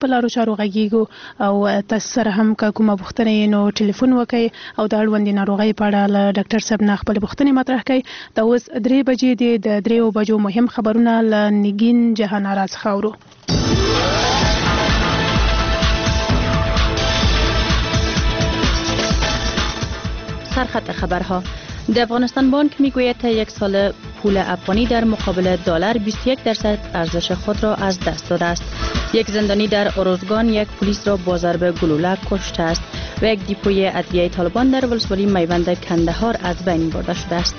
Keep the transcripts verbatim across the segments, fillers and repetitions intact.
په لارو چارو غږیږو او تاسو سره هم که کومه پوښتنه نو ټلیفون وکړئ او د اړوندې ناروغۍ په اړه له ډاکټر صاحب نه خپل پوښتنې مطرح کړئ. دا اوس درې بجې دي، د درېو بجو مهم خبرونه له نگین جهان آرا څخه اورو. سرخط خبرها. در افغانستان بانک میگوید تا یک سال پول افغانی در مقابل دلار بیست و یک درصد ارزش خود را از دست داده است. یک زندانی در اروزگان یک پلیس را با ضرب گلوله کشته است و یک دیپوی ادویه طالبان در ولسوالی میوند کندهار از بین برده شده است.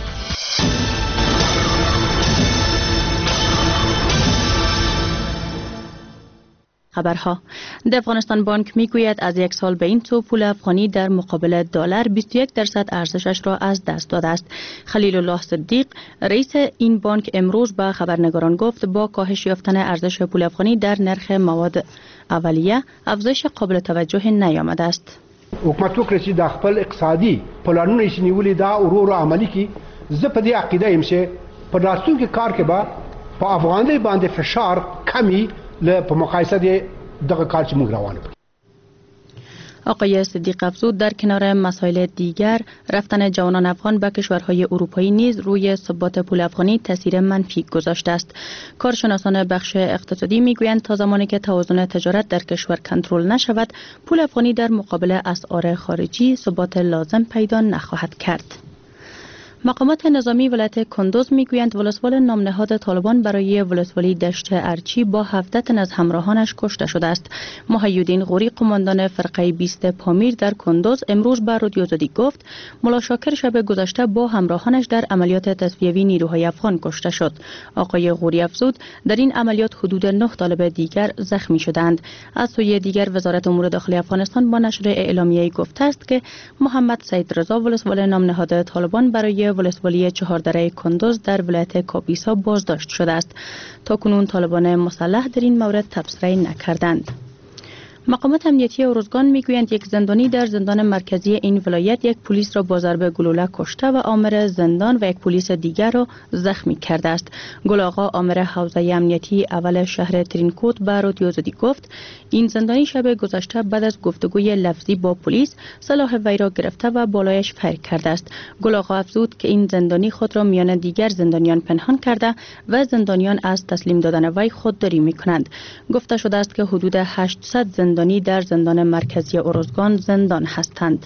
خبرها. در افغانستان بانک میگوید از یک سال به این سو پول افغانی در مقابل دلار بیست و یک درصد ارزشش را از دست داده است. خلیل الله صدیق رئیس این بانک امروز به خبرنگاران گفت با کاهش یافتن ارزش پول افغانی در نرخ مواد اولیه افزایش قابل توجه نیامده است. حکومت وکړي چې د خپل اقتصادي پلانونه یې نیولي دا ورو ورو عملي کی. زه په دې عقیده یم چې په راتلونکي کار کې به په افغانۍ باندې فشار کمی په مقایسه د دغه کار چې موږ روانه. آقای صدیق افزود در کنار مسائل دیگر رفتن جوانان افغان به کشورهای اروپایی نیز روی ثبات پول افغانی تاثیر منفی گذاشته است. کارشناسان بخش اقتصادی میگویند تا زمانی که توازن تجارت در کشور کنترل نشود پول افغانی در مقابل اسعار خارجی ثبات لازم پیدا نخواهد کرد. مقامات نظامی ولایت کندوز میگویند ولسوال نامنهاد طالبان برای ولسوالی دشت ارچی با هفده تن از همراهانش کشته شده است. محیالدین غوری قماندان فرقه بیست پامیر در کندوز امروز به رادیو زدی گفت ملا شاکر شب گذشته با همراهانش در عملیات تصفیوی نیروهای افغان کشته شد. آقای غوری افزود در این عملیات حدود نه طالب دیگر زخمی شدند. از سوی دیگر وزارت امور داخلی افغانستان با نشر اعلامیه‌ای گفته است که محمد سید رضا ولسوال نامنهاد طالبان برای ولسوالی چهاردره کندوز در ولایت کاپیسا بازداشت شده است. تا کنون طالبان مسلح در این مورد تبصره نکردند. مقامات امنیتی اروزگان میگویند یک زندانی در زندان مرکزی این ولایت یک پلیس را با ضرب گلوله کشته و آمر زندان و یک پلیس دیگر را زخمی کرده است. گل آقا آمر حوزه امنیتی اول شهر ترینکوت به رادیو زدی گفت این زندانی شب گذشته بعد از گفتگوی لفظی با پلیس سلاح وی را گرفته و بالایش فر کرده است. گل آقا افزود که این زندانی خود را میان دیگر زندانیان پنهان کرده و زندانیان از تسلیم دادن وی خودداری میکنند. گفته شده است که حدود هشتصد زندانی در زندان مرکزی اروزگان زندان هستند.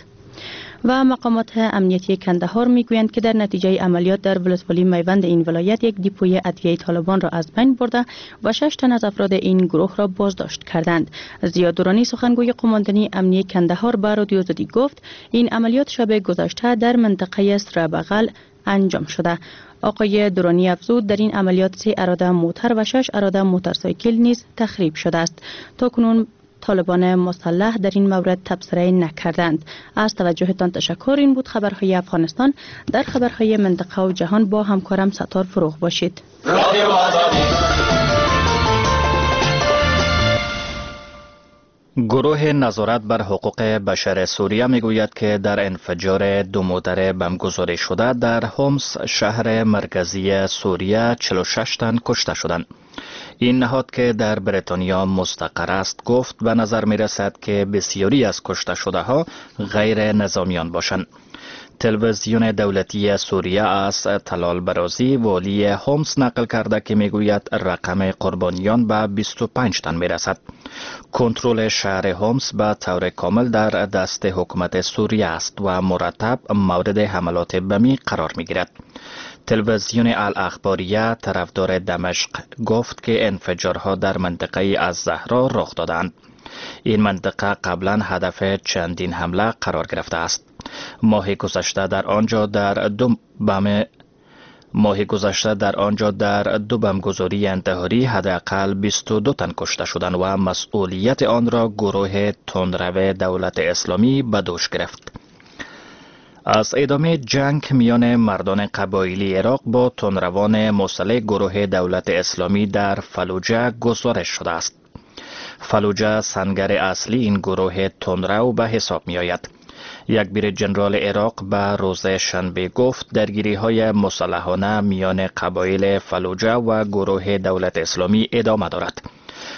و مقامات امنیتی کندهار میگویند که در نتیجه عملیات در ولسوالی میوند این ولایت یک دیپوی ادویه طالبان را از بین برده و شش تن از افراد این گروه را بازداشت کردند. زیاد دورانی سخنگوی قماندانی امنیتی کندهار به رادیو زدی گفت این عملیات شب گذشته در منطقه سربغل انجام شده. آقای دورانی افزود در این عملیات سه اراده موتر و شش اراده موتورسایکل نیز تخریب شده است. تا کنون طالبان مسلح در این مورد تبصره نکردند. از توجهتان تشکر. این بود خبرهای افغانستان. در خبرهای منطقه و جهان با همکارم ستار فروغ باشید. گروه نظارت بر حقوق بشر سوریه میگوید که در انفجار دو موتر بمبگذاری شده در حمص شهر مرکزی سوریه چهل و شش تن کشته شدند. این نهاد که در بریتانیا مستقر است گفت به نظر می رسد که بسیاری از کشته شده ها غیر نظامیان باشند. تلویزیون دولتی سوریه از طلال برازی والی حمص نقل کرده که میگوید رقم قربانیان به بیست و پنج تن می رسد. کنترل شهر حمص به طور کامل در دست حکومت سوریه است و مرتب مورد حملات بمی قرار می گیرد. تلویزیون الاخباریه طرفدار دمشق گفت که انفجارها در منطقه از زهرا رخ دادند. این منطقه قبلا هدف چندین حمله قرار گرفته است. ماه گذشته در آنجا در دو بم ماه گذشته در آنجا در دو بمبگذاری انتحاری حداقل بیست و دو تن کشته شدند و مسئولیت آن را گروه تندرو دولت اسلامی به دوش گرفت. از ادامه جنگ میان مردان قبایلی عراق با تندروان مسلح گروه دولت اسلامی در فلوجه گزارش شده است. فلوجه سنگر اصلی این گروه تندرو به حساب می آید. یک بیر جنرال عراق به روز شنبه گفت درگیری های مسلحانه میان قبایل فلوجه و گروه دولت اسلامی ادامه دارد.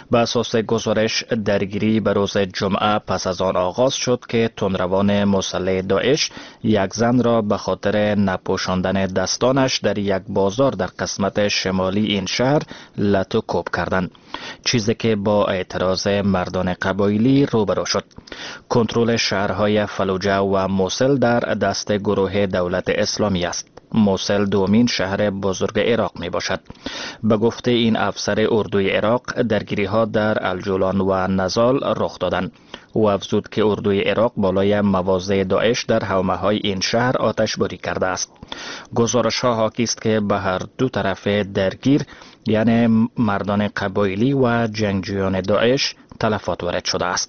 به اساس گزارش درگیری به روز جمعه پس از آن آغاز شد که تندروان مسلح داعش یک زن را به خاطر نپوشاندن دستانش در یک بازار در قسمت شمالی این شهر لطو کوب کردند، چیزی که با اعتراض مردان قبایلی روبرو شد. کنترل شهرهای فلوجه و موصل در دست گروه دولت اسلامی است. موصل دومین شهر بزرگ عراق می باشد. به گفته این افسر اردوی عراق، درگیری ها در الجولان و نزال رخ دادند. او افزود که اردوی عراق بالای مواضع داعش در حومه های این شهر آتش باری کرده است. گزارش ها حاکی است که به هر دو طرف درگیر، یعنی مردان قبایلی و جنگجویان داعش، تلفات وارد شده است.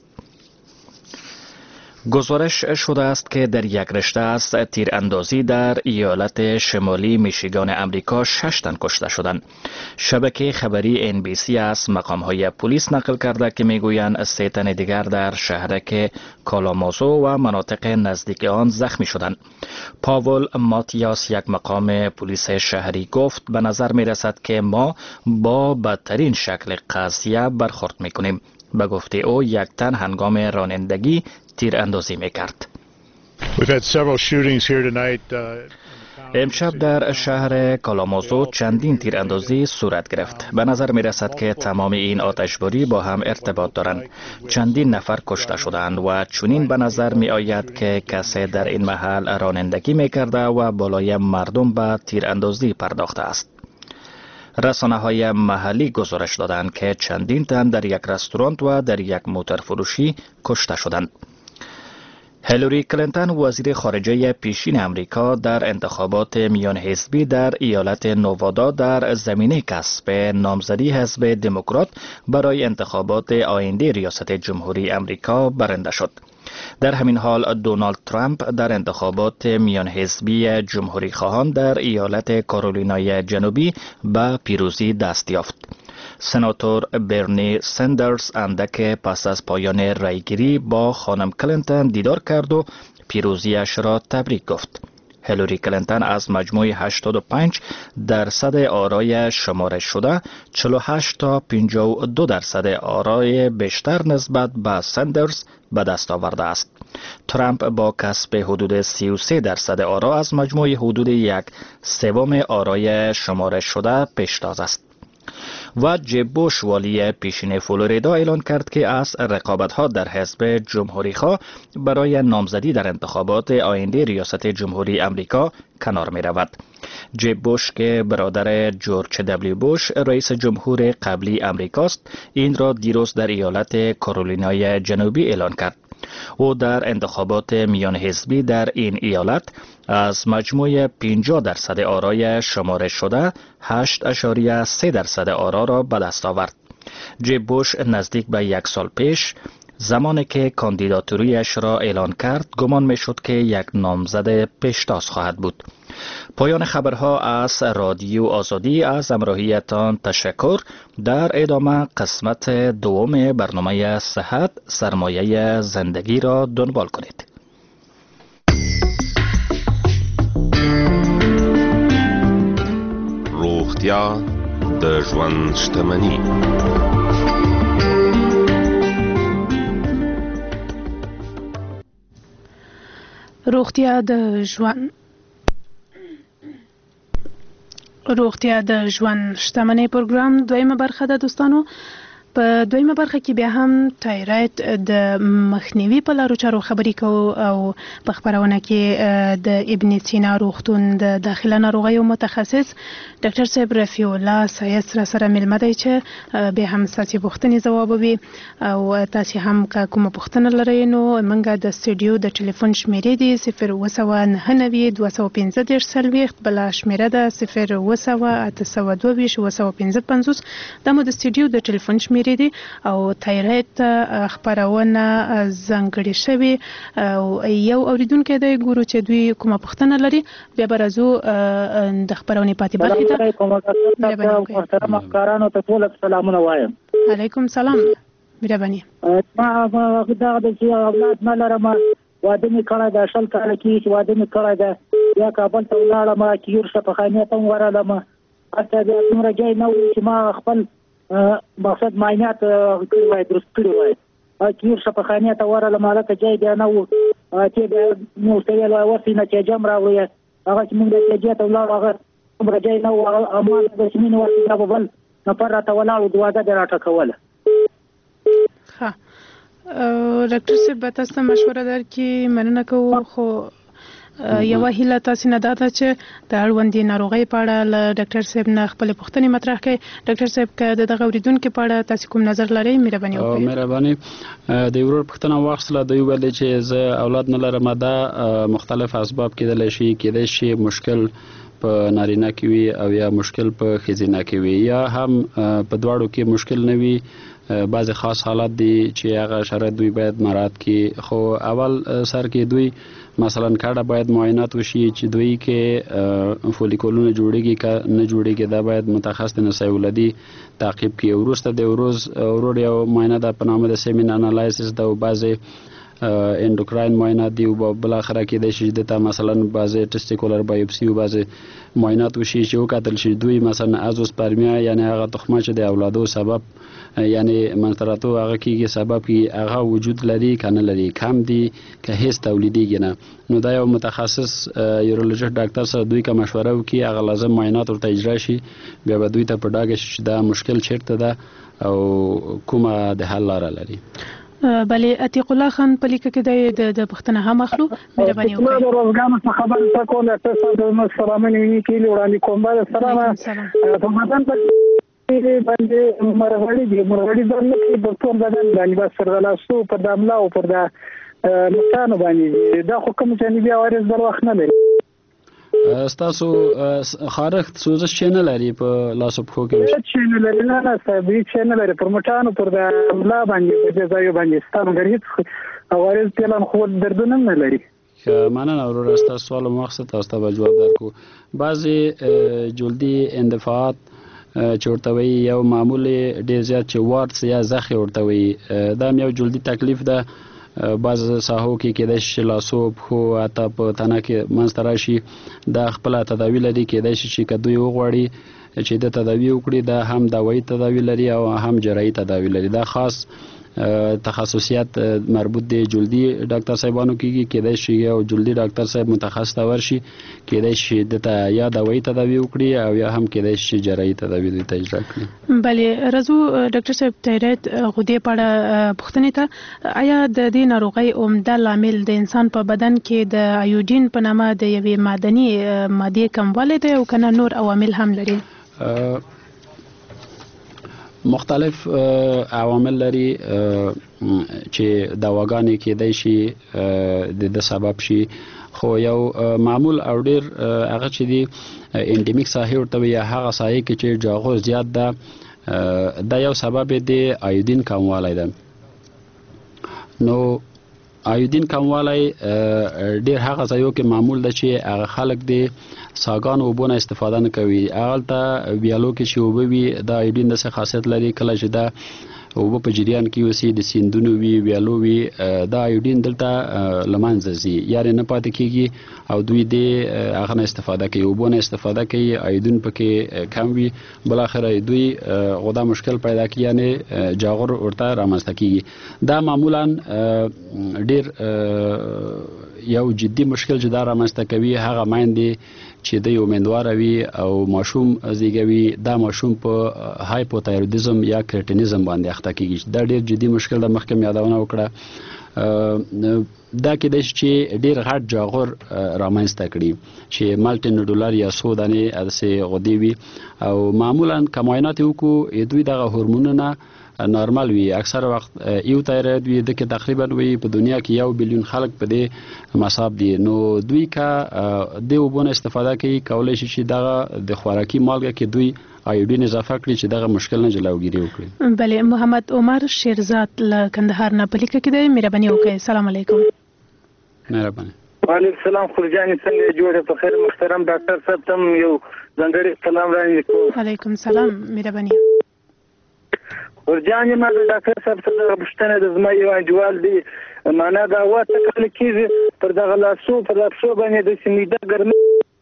گزارش شده است که در یک رشته از تیراندازی در ایالت شمالی میشیگان امریکا شش تن کشته شدند. شبکه خبری ان بی سی از مقام‌های پلیس نقل کرده که میگویند سه تن دیگر در شهرک کالامازو و مناطق نزدیک آن زخمی شدند. پاول ماتیاس، یک مقام پلیس شهری، گفت به نظر می رسد که ما با بدترین شکل قضیه برخورد میکنیم. به گفته او یک تن هنگام رانندگی تیر اندازی میکرد. امشب در شهر کالامازو چندین تیر اندازی صورت گرفت. به نظر می رسد که تمام این آتشباری با هم ارتباط دارند. چندین نفر کشته شدند و چنین به نظر می آید که کسی در این محل رانندگی می کرده و بالای مردم به تیر اندازی پرداخته است. رسانه های محلی گزارش دادند که چندین تن در یک رستوران و در یک موتر فروشی کشته شدند. هیلاری کلینتون، وزیر خارجه پیشین امریکا، در انتخابات میان حزبی در ایالت نوادا در زمینه کسب نامزدی حزب دموکرات برای انتخابات آینده ریاست جمهوری امریکا برنده شد. در همین حال دونالد ترامپ در انتخابات میان حزبی جمهوری خواهان در ایالت کارولینای جنوبی به پیروزی دست یافت. سناتور برنی سندرز اندک پس از پایان رایگیری با خانم کلینتون دیدار کرد و پیروزیش را تبریک گفت. هیلاری کلینتون از مجموع هشتاد و پنج درصد آرای شمارش شده چهل و هشت تا پنجاه و دو درصد آرای بیشتر نسبت به سندرز به دست آورده است. ترامپ با کسب حدود سی و سه درصد آرا از مجموع حدود یک سوم آرای شمارش شده پیشتاز است. و جب بوش، والی پیشین فلوریدا، اعلان کرد که از رقابت‌ها در حزب جمهوری خواه برای نامزدی در انتخابات آینده ریاست جمهوری امریکا کنار می رود. جب بوش که برادر جورج دبلیو بوش رئیس جمهور قبلی امریکاست، این را دیروز در ایالت کارولینای جنوبی اعلان کرد. او در انتخابات میان حزبی در این ایالت از مجموع پنجاه درصد آرای شمارش شده هشت اشاریه سه درصد آرا را به دست آورد. جب بوش نزدیک به یک سال پیش زمانی که کاندیداتوریش را اعلان کرد گمان می شد که یک نامزد پیشتاز خواهد بود. پایان خبرها از رادیو آزادی. از همراهیتان تشکر. در ادامه قسمت دوم برنامه صحت سرمایه زندگی را دنبال کنید. روغتیا د ژوند شتمني. روغتیا د ژوند روغتیا د ژوند شتمنۍ پروګرام دویمه برخه ده دوستانو. په دویمه برخه کې بیا هم تایراید د مخنیوي په لارو چارو خبرې کوو او په خبرونه کې د ابن سینا روغتون د داخله ناروغیو متخصص ډاکټر صاحب رفیع الله سایس را سره ملمه دی چې بیا هم ستاسو پوښتنې ځوابوي او تاسو هم که کومه پوښتنه لرئ نو موږ د سټوډیو د ټلیفون شمیرې دي صفر اوه سوه نهه نوي دوه سوه پنځه دېرش څلوېښت، بله شمیره ده صفر اوه سوه اته سوه دوه ویشت اوه سوه پنځه پنځوس. دا مو د سټوډیو د ټلیفون شمیرې دي او تایراید ته خبرونه ځانګړې شوې او یو اوریدونکی دی، ګورو چې دوی کومه پوښتنه لري، بیا به راځو د خبرونې پاتې برخې ته. محترم افکارانو ته ټول سلامونه وایم. علیکم سلام. مهرباني. ما دا د چې اولاد نه لرم، واده مې کړی ده، شل کاله کېږي چې واده مې کړی ده. بیا کابل ته ولاړم، کیور شفاخانې ته ورغلم. هلته بیا دومره ځای نه و چې ما خپل مقصد معاینات کړی وای درست کړی وای کیر شفاخانه ته ورله مالک جای دی نه و چې د نو سیل ورسې نه چې جام راوړی هغه چې موږ د چې ته ولاړ هغه کوم جای نه و امان د سیمین ورته دا بل نه پر راته ولاړ دواده دراټه کوله. ها ډاکټر صاحب تاسو مشوره درکې مننه کوم خو یو هیله تاسو نه داده چې د اړوندې ناروغۍ په اړه له ډاکټر صاحب نه خپل پوښتنې مطرح کړئ. ډاکټر صاحب که د دغه اوریدونکو په اړه تاسو کوم نظر لرئ مهرباني وکړئ. مهرباني د ورور پوښتنه واخیستله دوی ویل چې زه اولاد نه لرم دا مختلف اسباب کېدلی شي کېدای شي مشکل په نارینه کې وي او یا مشکل په ښځینه کې وي یا هم په دواړو کې مشکل نه وي بعض خاص حالات دي چې هغه شرایط دوی باید مراعات کړي. خو اول سر کې دوی مثلا کاډه باید معاینات وشي چې دوی کې فولیکولونه جوړیږي که نه جوړیږي دا باید متخصص د نسای ولادي تعقیب کړي. وروسته د وروز ورور یو معاینه ده په نامه د سیمین انالایسس ده او بعضې اندوکراین معاینات دي او بل اخره کې د شي د مثلا بعضې ټیسټیکولر بایوپسي او بعضې معاینات وشي چې وکتل شي دوی مثلا ازوسپرمیا یعنی هغه تخمه چې د اولادو سبب یعنی منطراتو هغه کېږي سبب کې هغه وجود لري که نه لري کم دي که هیڅ تولیدېږي نه نو دا یو متخصص یورولوژیست ډاکټر سره دوی که مشوره وکړي هغه لازم معاینات ورته اجرا شي بیا به دوی ته په ډاګه شي چې دا مشکل چیرته ده او کومه د حل لاره لري. بلې عتیق الله خان په لیکه کې د پوښتنه هم اخلو مهرباني وکړئ. د روزګان څخه خبره تا کوله تاسو د سلامونه ویني کې وړاندې کوم باندې سلام په مدن په باندې مرغړی دي مرغړی باندې کې د ټول بدن باندې بس پر لاسو پر د املا او پر د مکانو باندې دا خو کوم چې بیا وارث بل وخت نه لري. ستاسو خارښت سوزش چې نه لري په لاسو پښو کې چې نه لري نه نه صاحب چې نه لري پر مټانو پر د املا باندې په ځای باندې ستاسو غریب وارث پلان خو دردونه نه لري. مننه ورور ستاسو سوال مقصد تاسو ته جواب درکو. بعضی جلدی اندفاعات چې ورته وایي یو معمول ډېر زیات چې وارډز یا زخې ورته وایي دا یو جلدي تکلیف ده. بعض ساحو کې کېدای شي لاسو پښو حتی په تنه کې منځته راشي دا خپله تداوي لري کېدای شي چې که دوی وغواړي چې د تداوي وکړي دا هم دوايي تداوي لري او هم جراحي تداوي لري. دا خاص تخصصیات مربوط دی جلدي ډاکټر صاحبانو کېږي کېدای شي یو جلدي ډاکټر صاحب متخصص ته ورشي کېدای شي دته یا دوايي تداوي وکړي او یا هم کېدای شي جراحي تداوي دوی ته اجرا کړي. بلې رضو ډاکټر صاحب تایرویډ غدې په اړه پوښتنې ته آیا د دې ناروغۍ عمده لامل د انسان په بدن کې د ایوډین په نامه د یوې معدني مادې کموالی دی او که نه نور عوامل هم لري؟ مختلف عوامل لري چې دواګانې کېدای شي د سبب شي خو یو معمول او ډیر هغه چې دی انډیمیک ساحې ورته وي هغه ساحې کې چې جاغور زیات ده دا یو سبب دی ایودین کموالی ده. نو ایودین کموالی ډیر هغه ځایو کې معمول ده چې هغه خلک دی ساګانو اوبو نه استفاده نه کوي. هغلته ویالو کې چې اوبه وي دا ایودین داسې خاصیت لري کله چې دا اوبه په جریان کې اوسي د سیندونو وي ویالو وي دا ایودین دلته له منځه ځي یعنې نه پاتې کېږي او دوی دې هغه نه استفاده کوي اوبو نه استفاده کوي ایودین پکې کم وي بالاخره دوی غدا مشکل پیدا کوي یعنې جاغور ورته رامنځته کېږي. دا معمولا ډېر یو جدي مشکل چې دا رامنځته کوي هغه میندې چې دوی امیندواره وي او ماشوم زیږوي دا ماشوم په هایپوتایرویډیزم یا کرټینیزم باندې اخته کېږي. دا ډېر جدي مشکل د مخکې مې یادونه وکړه. دا کېدای شي چې ډېر غټ جاغور رامنځته کړي چې مالټي نوډولر یا څو دانې داسې غدې وي او معمولا که معاینات یې وکړو دوی دغه هورمونونه نارمل وي اکثر وخت یو تایرویډ وي دغه تقریبا وي په دنیا کې یو بلیون خلک په دې مصاب دي. نو دوی که د اوبو نه استفاده کوي کولی شي چې دغه د خوراکي مالګه کې دوی ایودین اضافه کړي چې دغه مشکل نه جلوګیري وکړي. بله محمد عمر شیرزاد له کندهار نه په لیکه کې دی مهرباني وکړئ. السلام علیکم. مهرباني. وعلیکم السلام خورجانې څنګه جوړه په خیر محترم ډاکټر صاحب ته یو ځانګړی سلام وړاندې کوم. علیکم السلام مهرباني. ورجانې ما د ډاکټر صاحب څخه پوښتنه د زما یو انډیوال دی معنا دا اوه څه کله کېږي پر دغه لاسو پر لاسو باندې داسې معده ګرمي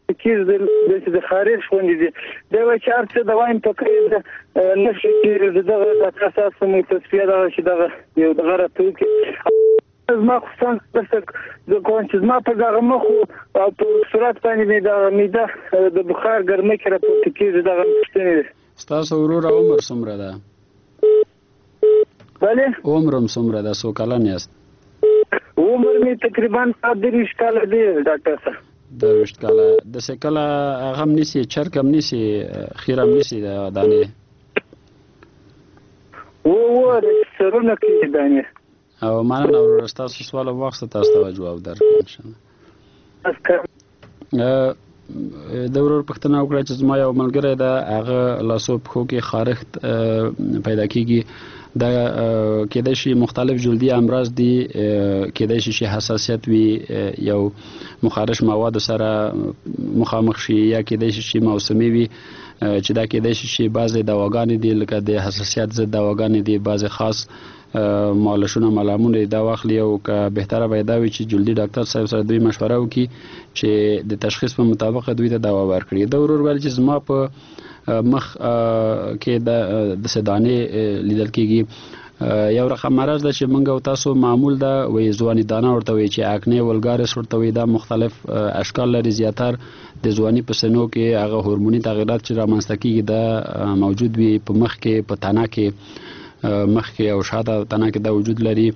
کېږي د خارج غونډې دي دی وایي چې هر څه د وایم په کوي نه شي کېږي د دغه د اساس مو تصفیه دغه چې دغه یو دغه راته زما خصوصا د کوم چې زما په دغه مخ او په صورت باندې د معده د بخار ګرمۍ کې راپورته کېږي دغه پوښتنې دي. ستاسو ورور عمر څومره ده؟ بله عمر هم څومره ده؟ څو کلن یاست؟ عمر مې تقریبا درویشت کاله دی ډاکټر صاحب. درویشت کاله. داسې کله هغه هم نیسي، چرګ هم نیسي، خیر هم نیسي د دانې؟ و و سرونه کېږي دانې. او مننه ورور، ستاسو سوال واخسته، تاسو ته جواب درکړم انشاءالله. د ورور پوښتنه وکړه چې زما یو ملګری ده، هغه لاسو پښو کې خارښت پیدا کیږي، دا کېدای شي مختلف جلدي امراض دي، کېدای شي چې حساسیت وي یو مخارج مواد سره مخامخ شي، یا کېدای شي چې موسمي وي چې دا کېدای شي چې بعضې دواګانې دي لکه د حساسیت ضد دواګانې دي، بعضې خاص مالشونه ملامونه دا واخلي، او که بهتره به دا وي چې جلدي ډاکټر صاحب سره دوی مشوره وکړي چې د تشخیص په مطابق دوی ته دوا ورکړي. دا ورور ویل چې زما په مخ کې د دانې لیدل کېږي، یو رقم مرض ده چې موږ او تاسو معمول ده وایي ځواني دانه ورته وایي، چې اکنې ولګارس ورته وایي، دا مختلف اشکال لري. زیاتر د ځواني په سنو کې هغه هورموني تغیرات چې رامنځته کېږي دا موجود وي، په مخ کې، په تنه کې، مخ کې او شاته تنه کې دا وجود لري.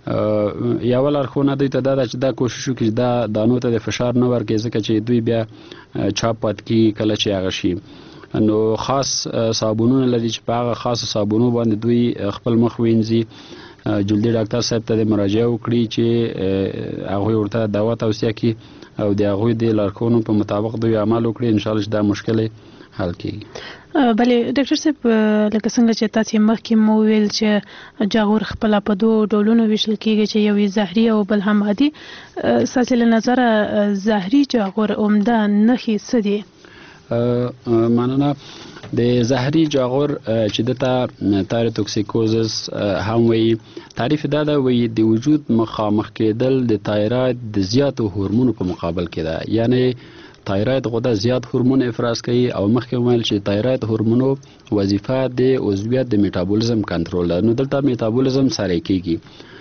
یو لارښوونه دوی ته دا ده چې دا کوشش وکړي چې دا دانو ته د فشار نه ورکړي، ځکه چې دوی بیا چاپ پاتې کېږي کله چې هغه شي. نو خاص صابونونه لري چې په هغه خاص صابونو باندې دوی خپل مخ وینځي. جلدي ډاکټر صاحب ته مراجعه وکړي چې هغوی ورته دوا توصیه کړي او د هغوی د لارښوونو په مطابق دوی عمل وکړي، انشاءالله چې دا مشکل حل کېږي. بله ډاکټر صاحب، لکه څنګه چې تاسو مخکې مو ویل چې جاغور خپل په دوه ډولونو ویشل کېږي، چې یو زهري او بل هم عادي. ستاسو له نظره زهري جاغور عمده نښې څه دي؟ مننه. د زهري جاغور چې دته تایروتوکسیکوزس هم وایي، تعریف دا ده وایي د وجود مخامخ کېدل د تایراید د زیاتو هورمونو په مقابل کې ده، یعنی تایراید غده زیات هورمون افراز کوي، او مخکې ویل چې تایراید هورمونو وظیفه د عضویت د میټابولیزم کنټرول ده. نو دلته میټابولیزم سره کېږي.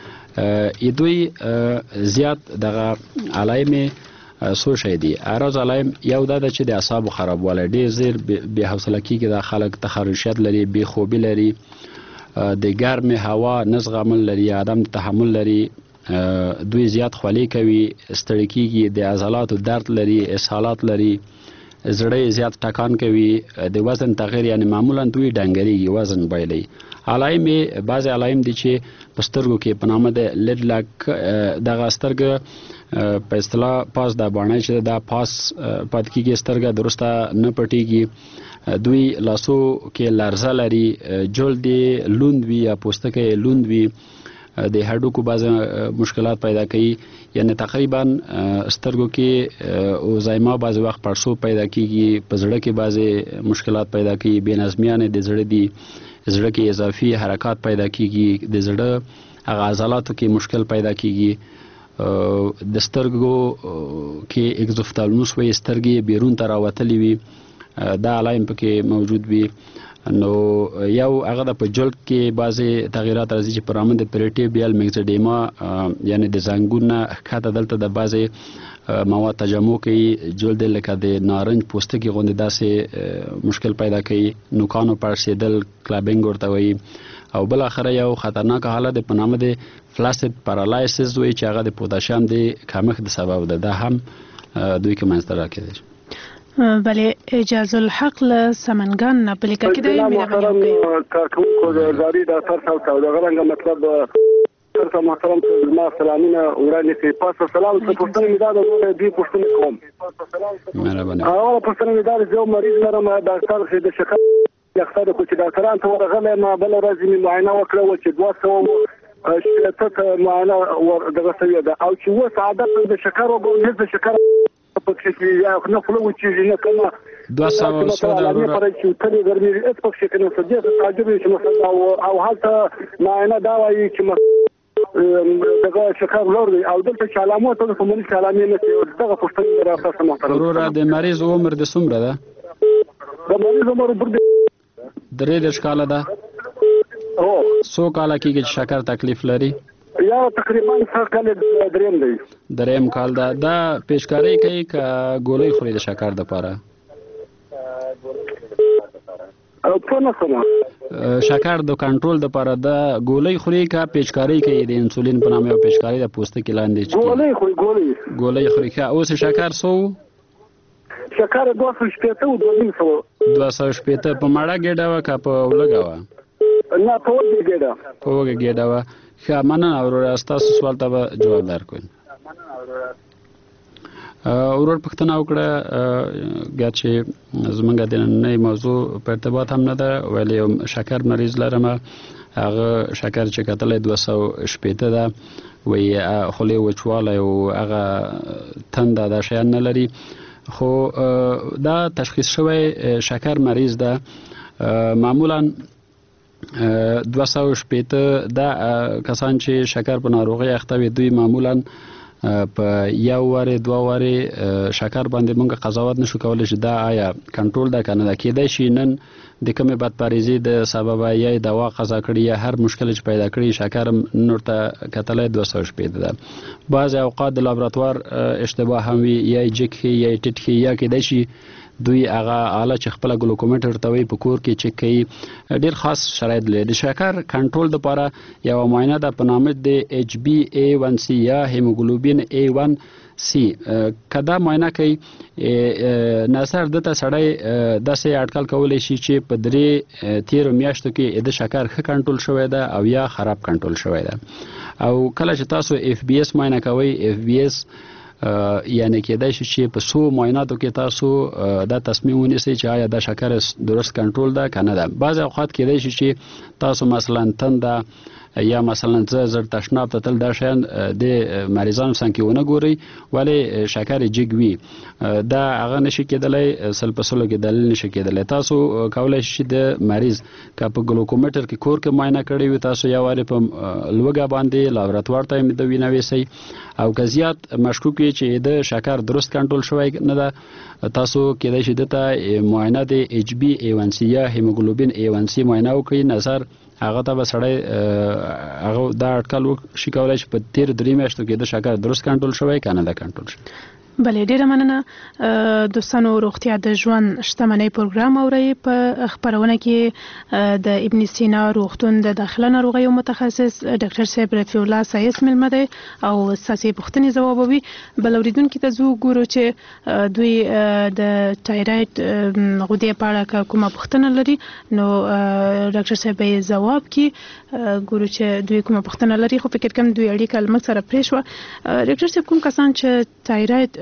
دوی زیات دغه علایم څو شی دي. اعراض علایم یو دا ده چې د اعصابو خرابوالی، ډېر زیر بې حوصله کېږي، دا خلک تخرشیت لري، بې خوبي لري، د ګرمې هوا نه زغمل لري، عدم تحمل لري، دوی زیات خولې کوي، ستړي کېږي، د عضلاتو درد لري، اسهالات لري، زړه زیات ټکان کوي، د وزن تغییر، یعنی معمولا دوی ډنګرېږي، وزن بایلي. علایم بعضې علایم دي چې په سترګو کې په نامه د لید لاک، دغه سترګه په اصطلاح پاس دا باڼه چې دا پاس پاتې کېږي، سترګه درسته نه پټېږي. دوی لاسو کې لرزه لري، جلد لوند وي یا پوستکی لوند وي، د هډوکو بعض مشکلات پیدا کوي، یعنی تقریبا سترګو کې اوزایما بعض وخت پړسوب پیدا کېږي، په زړه کې بعض مشکلات پیدا کوي، بې نظمیانې د زړه دي، زړه کې اضافي حرکات پیدا کېږي، د زړه هغه عضلاتو کې مشکل پیدا کېږي، د سترګو کې اګزوفتالموس وایي، سترګې بیرون ته راوتلې وي، دا علایم پکې موجود وي. نو یو هغه د په جلد کې بعضې تغییرات راځي چې په نامه د پریټیبیل میکزیډیما، یعنی د زنګون نه ښکته دلته د بعضې مواد تجمع کوي، جلد لکه د نارنج پوستکي غوندې داسې مشکل پیدا کوي، نوکانو پړسېدل، کلابینګ ورته وایي. او بل اخره یو خطرناک حالت په نامه د فلاسید پارالایسس وایي چې هغه د پوتاشیم د کمښت د سبب ده، دا هم دوی کې منځته راکېدای شي. بله اجازه الحق له سمنګان نه بلې کې دی محترم کارکونکو د ادارې ډاکټر صاحب ته دغه رنګه مطلب سره محترم ما سلامونه وړاندې کوي. پاس سلام څه پوښتنه مې دا د دې پوښتنه کوم. مهرباني. او پوښتنه مې دا د یو مریض لرم، ډاکټر خې د شکر یختار کو چې ډاکټران ته ورغله، ما بل ورځ مې معاینه وکړه و چې دوه سوه شته معاینه دغه سوي ده، او چې اوس عادت د شکر او د شکر پکې یا نه خلو چې نه کومه دوه سوه سودا پر چې تل ګرمي اس پکې کنه سدي تعجب چې مثلا او او حالت معاینه دا وایي چې دغه شکر لور دی او دلته چې علامات ته په مونږ علامې نه کوي دغه پښتني راځه سم محترم وروره د مریض عمر د څومره ده د مریض عمر پر درې دېرش کاله ده او څو کاله کېږي چې شکر تکلیف لري یا تقریبا څو کاله دریم دی دریم کال ده دا پیشکاری کوي که ګولۍ خوري د شکر دپاره او په نسمه شکر د کنټرول لپاره د ګولۍ خوري کا پیچکاری کوي د انسولین په نامه او پیچکاری د پوستکي لاندې چي ګولۍ خوري ګولۍ ګولۍ خوري کا اوس شکر سو شکر دوه سوه شپېته او دوه نیم سوه دوه سوه شپېته په مړه ګېډه وه که په ولږه وه نه په وږه ګېډه په وږه ګېډه وه ښه مننه وروره ستاسو سوال ته به جواب درکړو ورور پښتنه وکړه ګرچې زمونږ د نننۍ موضوع په ارتباط هم نه ده ویل یو شکر مریض لرم هغه شکر چې کتلی دوه سوه شپېته ده وایي خولې وچوالی او هغه تنده دا شیان نه لري خو دا تشخیص شوی شکر مریض ده معمولا دوه سوه شپېته دا کسان چې شکر په ناروغۍ اخته وي دوی معمولا په یو وارې دوه وارې شکر باندې موږ قضاوت نشو کولی چې دا آیا کنټرول ده که نه ده کېدای شي نن د کومې بدپارېزي د سببه یا دوا قضا کړي یا هر مشکل چې پیدا کړي شکر نن ورته کتلی دوه سوه شپېته ده بعضې اوقات د لابراتوار اشتباه هم وي یا یې جګ ښي یا یې ټیټ ښي یا کېدای شي دوی هغه آله چې خپله ګلوکومیټر ته وایي په کور کې چک کوي ډېر خاص شرایط لري د شکر کنټرول دپاره یوه معاینه ده په نامه د ایچ بي اے ون سی یا هیموګلوبین اے ون سی که دا معاینه کوي نظر دته سړی داسې اټکل کولی شي چې په درې تیرو میاشتو کې د شکر ښه کنټرول شوی ده او یا خراب کنټرول شوی ده او کله چې تاسو اف بی اس معاینه کوئ اف بی اس یعنی کېدای شي چې په څو معایناتو کې تاسو دا تصمیم ونیسئ چې آیا دا شکر درست کنټرول ده که نه ده بعضې اوقات کېدای شي چې تاسو مثلا تنده یا مثلا زه زر تشناب ته تل دا شیان د مریضانو څنګ کې ونه ګورئ ولې شکر یې جګ وي دا هغه نشي کېدلی سل په سلو کې دلیل نشي کېدلی تاسو کولی شي د مریض که په ګلوکومیټر کې کور کې معاینه کړی وي تاسو یو وارې په لوږه باندې لابراتوار ته یې د وینه ویسئ او که زیات مشکوک وي چې د شکر درست کنټرول شوی نه ده تاسو کېدای شي دته معاینه د ایچ بي اے ون سی یا هیموګلوبین اے ون سی معاینه وکړئ نظر هغه ته به سړی هغه دا اټکل وشي کولی چې په تېرو درې میاشتو کې د شکر درست کنټرول شوی که نه ده کنټرول شوی بله ډیره مننه دوستانو روغتیا د ژوند شتمنۍ پروګرام اورئ په خپرونه کې د ابن سینا روغتون د داخله ناروغیو متخصص ډاکټر صاحب رفیع الله سایس مېلمه دی او ستاسې پوښتنې ځوابوي بل اورېدونکي ته ځو ګورو چې دوی د تایراید غدې په اړه که کومه پوښتنه لري نو ډاکټر صاحب به یې ځواب کړي ګورو چې دوی کومه پوښتنه لري خو فکر کوم دوی اړیکه له موږ سره پرې شوه ډاکټر صاحب کوم کسان چې تایراید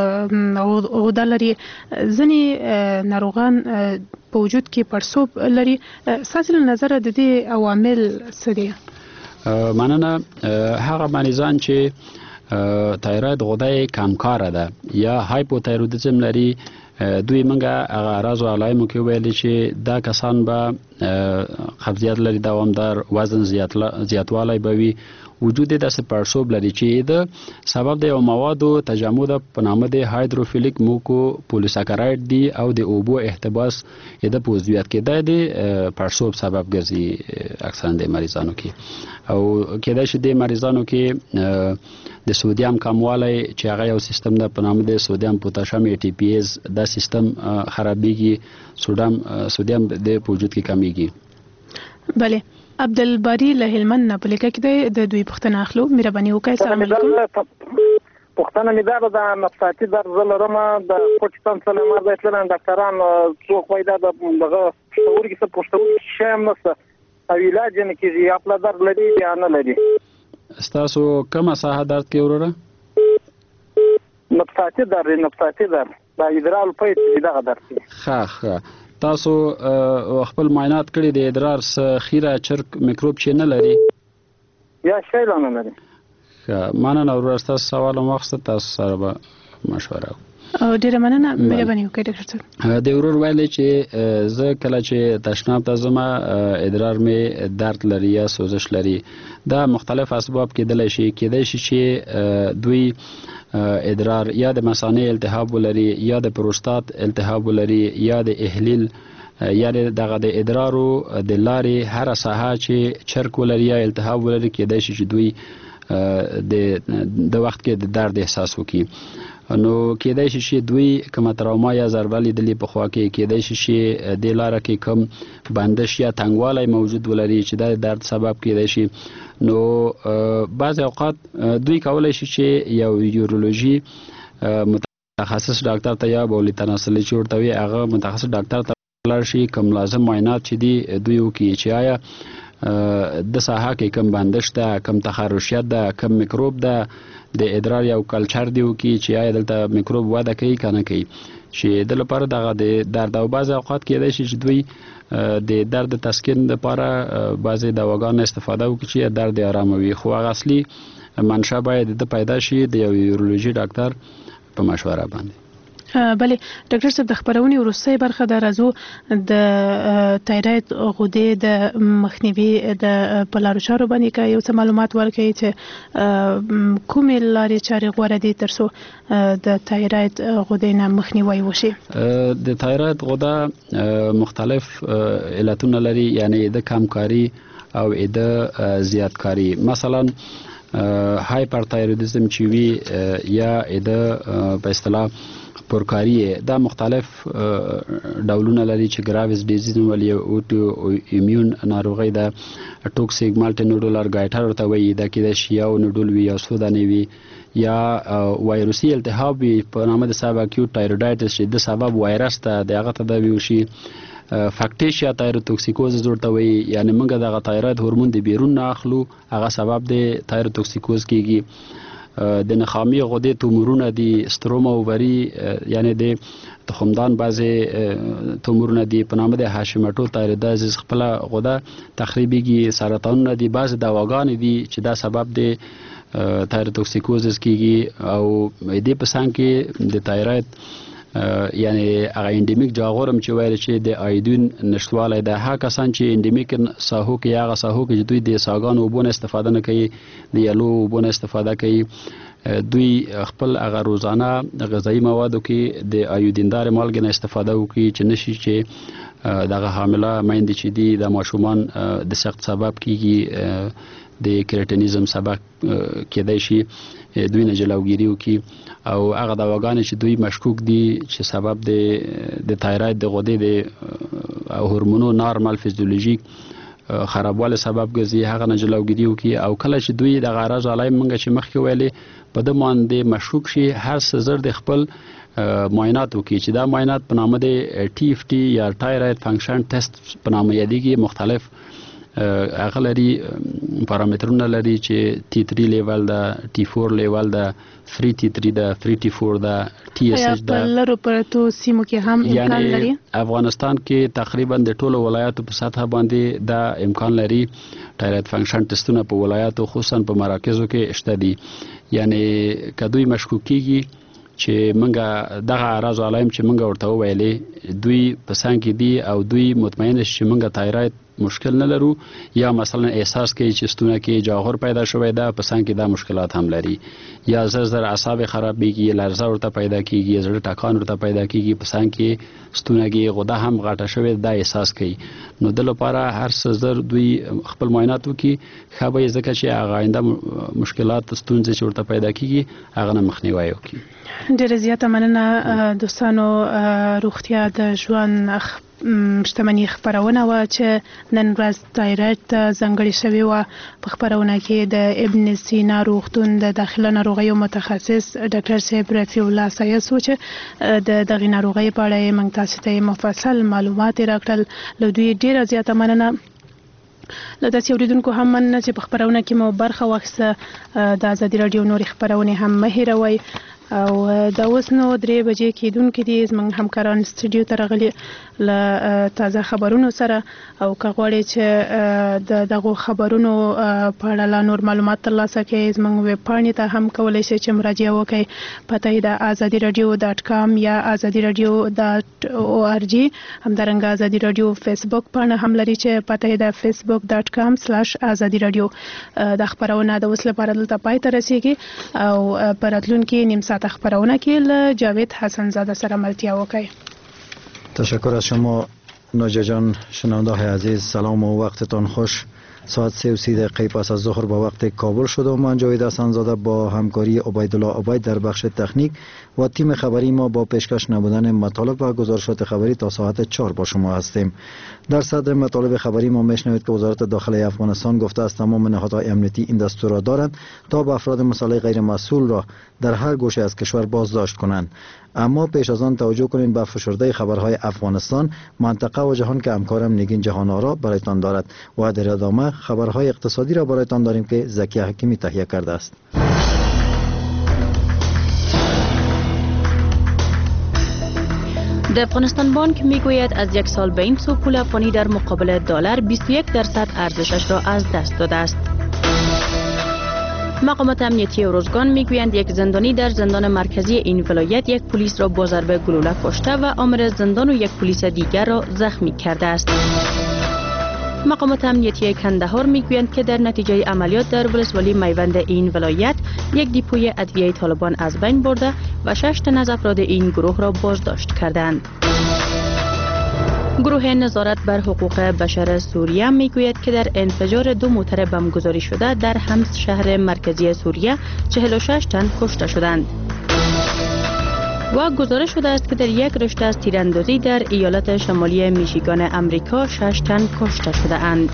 غده لري ځینې ناروغان په وجود کې پړسوب لري ستاسې له نظره د دې عوامل څه دي مننه هغه مریضان چې تایراید غده یې کمکاره ده یا هایپوتایرودیزم لري دوی منګه هغه اعراض او علایمو کې ویلي چې دا کسان به قبضیت لري دوامدار وزن زیاتوالی به وي وجود داسې پړسوب لري چې د سبب د یو موادو تجمع د په نامه د هایدروفیلیک موکو پولیساکراید دي او د اوبو احتباس د په عضویت کې د پړسوب سبب ګرځي اکثرا د مریضانو کې او کېدای شي د مریضانو کې د سودیم کموالی چې هغه یو سیستم د په نامه د سودیم پوتاشیم ای ټي پی ایز دا سیستم خرابېږي سودیم سودیم د په وجود کې کمیږي بله عبدالباری له هلمند نه په لیکه کې د دوی پوښتنه اخلو مهرباني وکړئ السلام علیکم پوښتنه مې دا د نفساتي درد زه لرم د کوټستان سلیمان د تلل ډاکټران څوک وایي دا دغه پښتورګي څه پښتورګي شی هم نشته او علاج یې نه کېږي یا پله درد لري یا نه لري ستاسو کومه ساحه درد کې وروره نفساتي درد نفساتي درد دا ادرار پیت دغه درد ښه ښه تاسو خپل معاینات کړي د ادرار خیره چرک میکروب چې نه لري یا شی نه لري ښه مننه وروره ستاسو سوال هم واخیسته تاسو سره به مشوره ډیره مننه مهرباني وکړئ ډاکټر صاحب. د ورور ویلې چې زه کله چې تشناب ته ځم ادرار مې درد لري یا سوزش لري، دا مختلف اسباب کېدلی شي. کېدای شي چې دوی ادرار یا د مثانې التهاب ولري یا د پروستات التهاب ولري یا د احلیل یعنی دغه د ادرارو د لارې هر ساحه چې چرک ولري یا التهاب ولري کېدای شي چې دوی د د وخت کې د درد احساس وکړي. نو کېدای شي چې دوی کومه تراوما یا ضربه لیدلې په خوا کې، کېدای شي چې د لاره کې کم بندش یا تنګوالی موجود ولري چې د درد سبب کېدای شي. نو بعض اوقات دوی کولای شي چې یو یورولوژي متخصص ډاکټر ته یا بولی تناسلي چې ورته وي هغه متخصص ډاکټر ته لاړ شي، کوم لازم معاینات چې دي دوی وکړي چې آیا د ساحه کې کم بندش ده، کم تخرشیت ده، کم میکروب ده، د ادرار یو کلچر دی وکړي چې آیا دلته میکروب وده کوي که نه کوي، چې د لپاره دغه د درد. او بعض اوقات کېدای شي چې دوی د درد تسکین لپاره بعضې دواګانو استفاده وکړي چې درد آراموي، خو هغه اصلي منشا باید د پیدا شي د یو یورولوژي ډاکټر په مشوره باندې. بله ډاکټر صاحب، د خبرونې وروستۍ برخه د راځو د تایراید غدې د مخنیوي د په لارو چارو باندې که یو څه معلومات ورکوي چې کومې لارې چارې غوره دي تر څو د تایراید غدې نه مخنیوی وشي؟ د تایراید غده مختلف علتونه لري، یعنی د کمکاري او د زیاتکاري. مثلا هایپرتایرویدزم چې وي یا د په اصطلاح پرکاری، دا مختلف ډولونه لري چې ګراویز ډیزیز ولې اوټو ایمیون ناروغي ده، ټوکسیک مالټي نوډولر ګایټر ورته وایي، دا کېدای شي یو نوډول وي یا څو دانې وي، یا وایروسي التهاب وي په نامه د سب اکیوټ تایرویډایټس چې د سبب وایرس ده د هغه تداوي وشي. فاکټیشیا تایروتوکسیکوز ورته وایي، یعنی موږ دغه تایروید هورمون د بیرون نه اخلو، هغه سبب د تایروتوکسیکوز کیږي. د نخامي غدې تومورونه دي، ستروما اووري یعنی د تخمدان بعضې تومورونه دي په نامه د هاشیموټو تایرویدایزس خپل غده تخریبیږي، سرطانونه دي، بعضې دواګانې دي چې دا سبب د تایروتوکسیکوزس کیږي. او دې په څنګ کې د تایراید یعنی هغه انډیمیک جاغورم چې وایي چې د آیودین نشتوالی ده، هغه کسان چې انډیمیک ساحو کې هغه ساحو کې چې دوی د ساګانو اوبو نه استفاده نه کوي، د یلو اوبو نه استفاده کوي، دوی خپل هغه روزانه غذایي موادو کې د آیودیندار مالګې نه استفاده وکړي چې نشي چې دغه حامله میندې چې دي د ماشومان د سخت سبب کیږي، د کریټینیزم سبب کېدای شي دوی نه جلوګیري وکړي. او هغه دواګانې چې دوی مشکوک دي چې سبب د د تایراید د غدې د هورمونو نارمال فیزیولوژیک خرابوالی سبب ګرځي، هغه نه جلوګیري وکړي. او کله چې دوی د غرض علایم موږ چې مخکې ویلې په ده باندې مشکوک شي، هر څه زر د خپل معاینات وکړي چې دا معاینات په نامه د ټي اف ټي یا تایراید فنکشن ټیسټ په نامه یادېږي. مختلف هغه لري پارامترونه لري چې ټي تھری لیول ده، ټي فور لیول ده، فری ټي تھری ده، فری ټي فور ده، ټي اس ایچ ده. په لرو پرتو سیمو کې هم امکان لري. افغانستان کې تقریبا د ټولو ولایاتو په سطح باندې دا امکان لري. تایراید فنکشن ټیسټونه په ولایاتو خصوصا په مراکزو کې شته دي. یعنی که دوی مشکوک کیږي چې منګه دغه اعراض علایم چې منګه ورته وویلې دوی په څنګ کې دي او دوی مطمئن شي چې منګه تایراید مشکل نه لرو، یا مثلا احساس کوي چې ستونه کې جاغور پیدا شوی ده، په څنګ کې دا مشکلات هم لري، یا زر زر اعصاب خرابېږي، لرزه ورته پیدا کیږي، زړه ټکان ورته پیدا کیږي، په څنګ کې ستونه کې غده هم غټه شوی دا احساس کوي. نو د لپاره هر څه زر دوی خپل معاینات وکړي، ښه به یې ځکه چې هغه آینده مشکلات ستونزې چې ورته پیدا کیږي هغه نه مخنیوی وکړي. ډېره زیاته مننه دوستانو. روغتیا د ژوند شتمني خبرونه وه چې نن ورځ تایراید ته ځانګړې شوې وه. په خبرونه کې د ابن سینا روغتون د داخله ناروغیو متخصص ډاکټر صاحب رفیع الله سایس و چې د دغې ناروغۍ په اړه یې موږ تاسو ته مفصل معلومات یې راکړل. له دوی ډېره زیاته مننه. له داسې اورېدونکو هم مننه چې په خبرونه کې مو برخه واخیسته. د ازادي راډیو نورې خبرونې هم مه هېروئ. او دا اوس نو درې بجې کېدونکې دي. زموږ همکاران سټوډیو ته راغلي له تازه خبرونو سره او که غواړئ چې د دغو خبرونو په اړه لا نور معلومات ترلاسه کړئ زموږ ویب پاڼې ته هم کولی شئ چې مراجعه وکړئ. پته یې د ازادي راډیو ډاټ کام یا ازادي راډیو ډاټ او آر جي. همدارنګه ازادي راډیو فیسبوک پاڼه هم لري چې پته یې د فیسبوک ډاټ کام سلاش ازادي راډیو. د خبرونه د اوس لپاره دلته پای ته رسیږي او په راتلونکي نیم ساعت خبرونه کې له جاوید حسن زاده سره ملتیا وکړئ. تشکر از شما ناجا جان. شنونده های عزیز سلام و وقتتان خوش. ساعت سه و سی دقیقه پس از ظهر با وقت کابل شد و من جاوید حسن زاده با همکاری عبیدالله عبید در بخش تکنیک و تیم خبری ما با پیشکش نمودن مطالب و گزارشات خبری تا ساعت چهار با شما هستیم. در صدر مطالب خبری ما میشنوید که وزارت داخلی افغانستان گفته است تمام نهادهای امنیتی این دستور را دارند تا به افراد مسئله غیر مسئول را در هر گوشه از کشور بازداشت کنند. اما پیش از آن توجه کنید به فشرده خبرهای افغانستان، منطقه و جهان که همکارم نگین جهان آرا برایتان دارد و در ادامه خبرهای اقتصادی را برایتان داریم که زکی حکیمی تهیه کرده است. د افغانستان بانک میگوید از یک سال به این سو پول افغانی در مقابل دلار بیست و یک درصد ارزشش را از دست داده است. مقامات امنیتی اروزگان میگویند یک زندانی در زندان مرکزی این ولایت یک پلیس را با ضربه گلوله کشته و آمر زندان و یک پلیس دیگر را زخمی کرده است. مقامات امنیتی کندهار میگویند که در نتیجه عملیات در ولسوالی میوند این ولایت یک دیپوی ادویه طالبان از بین برده و شش تن از افراد این گروه را بازداشت کردند. گروه نظارت بر حقوق بشر سوریه میگوید که در انفجار دو موتر بمبگذاری شده در حمص شهر مرکزی سوریه چهل و شش تن کشته شدند. و گزارش شده است که در یک رشته از تیراندازی در ایالت شمالی میشیگان امریکا شش تن کشته شده اند.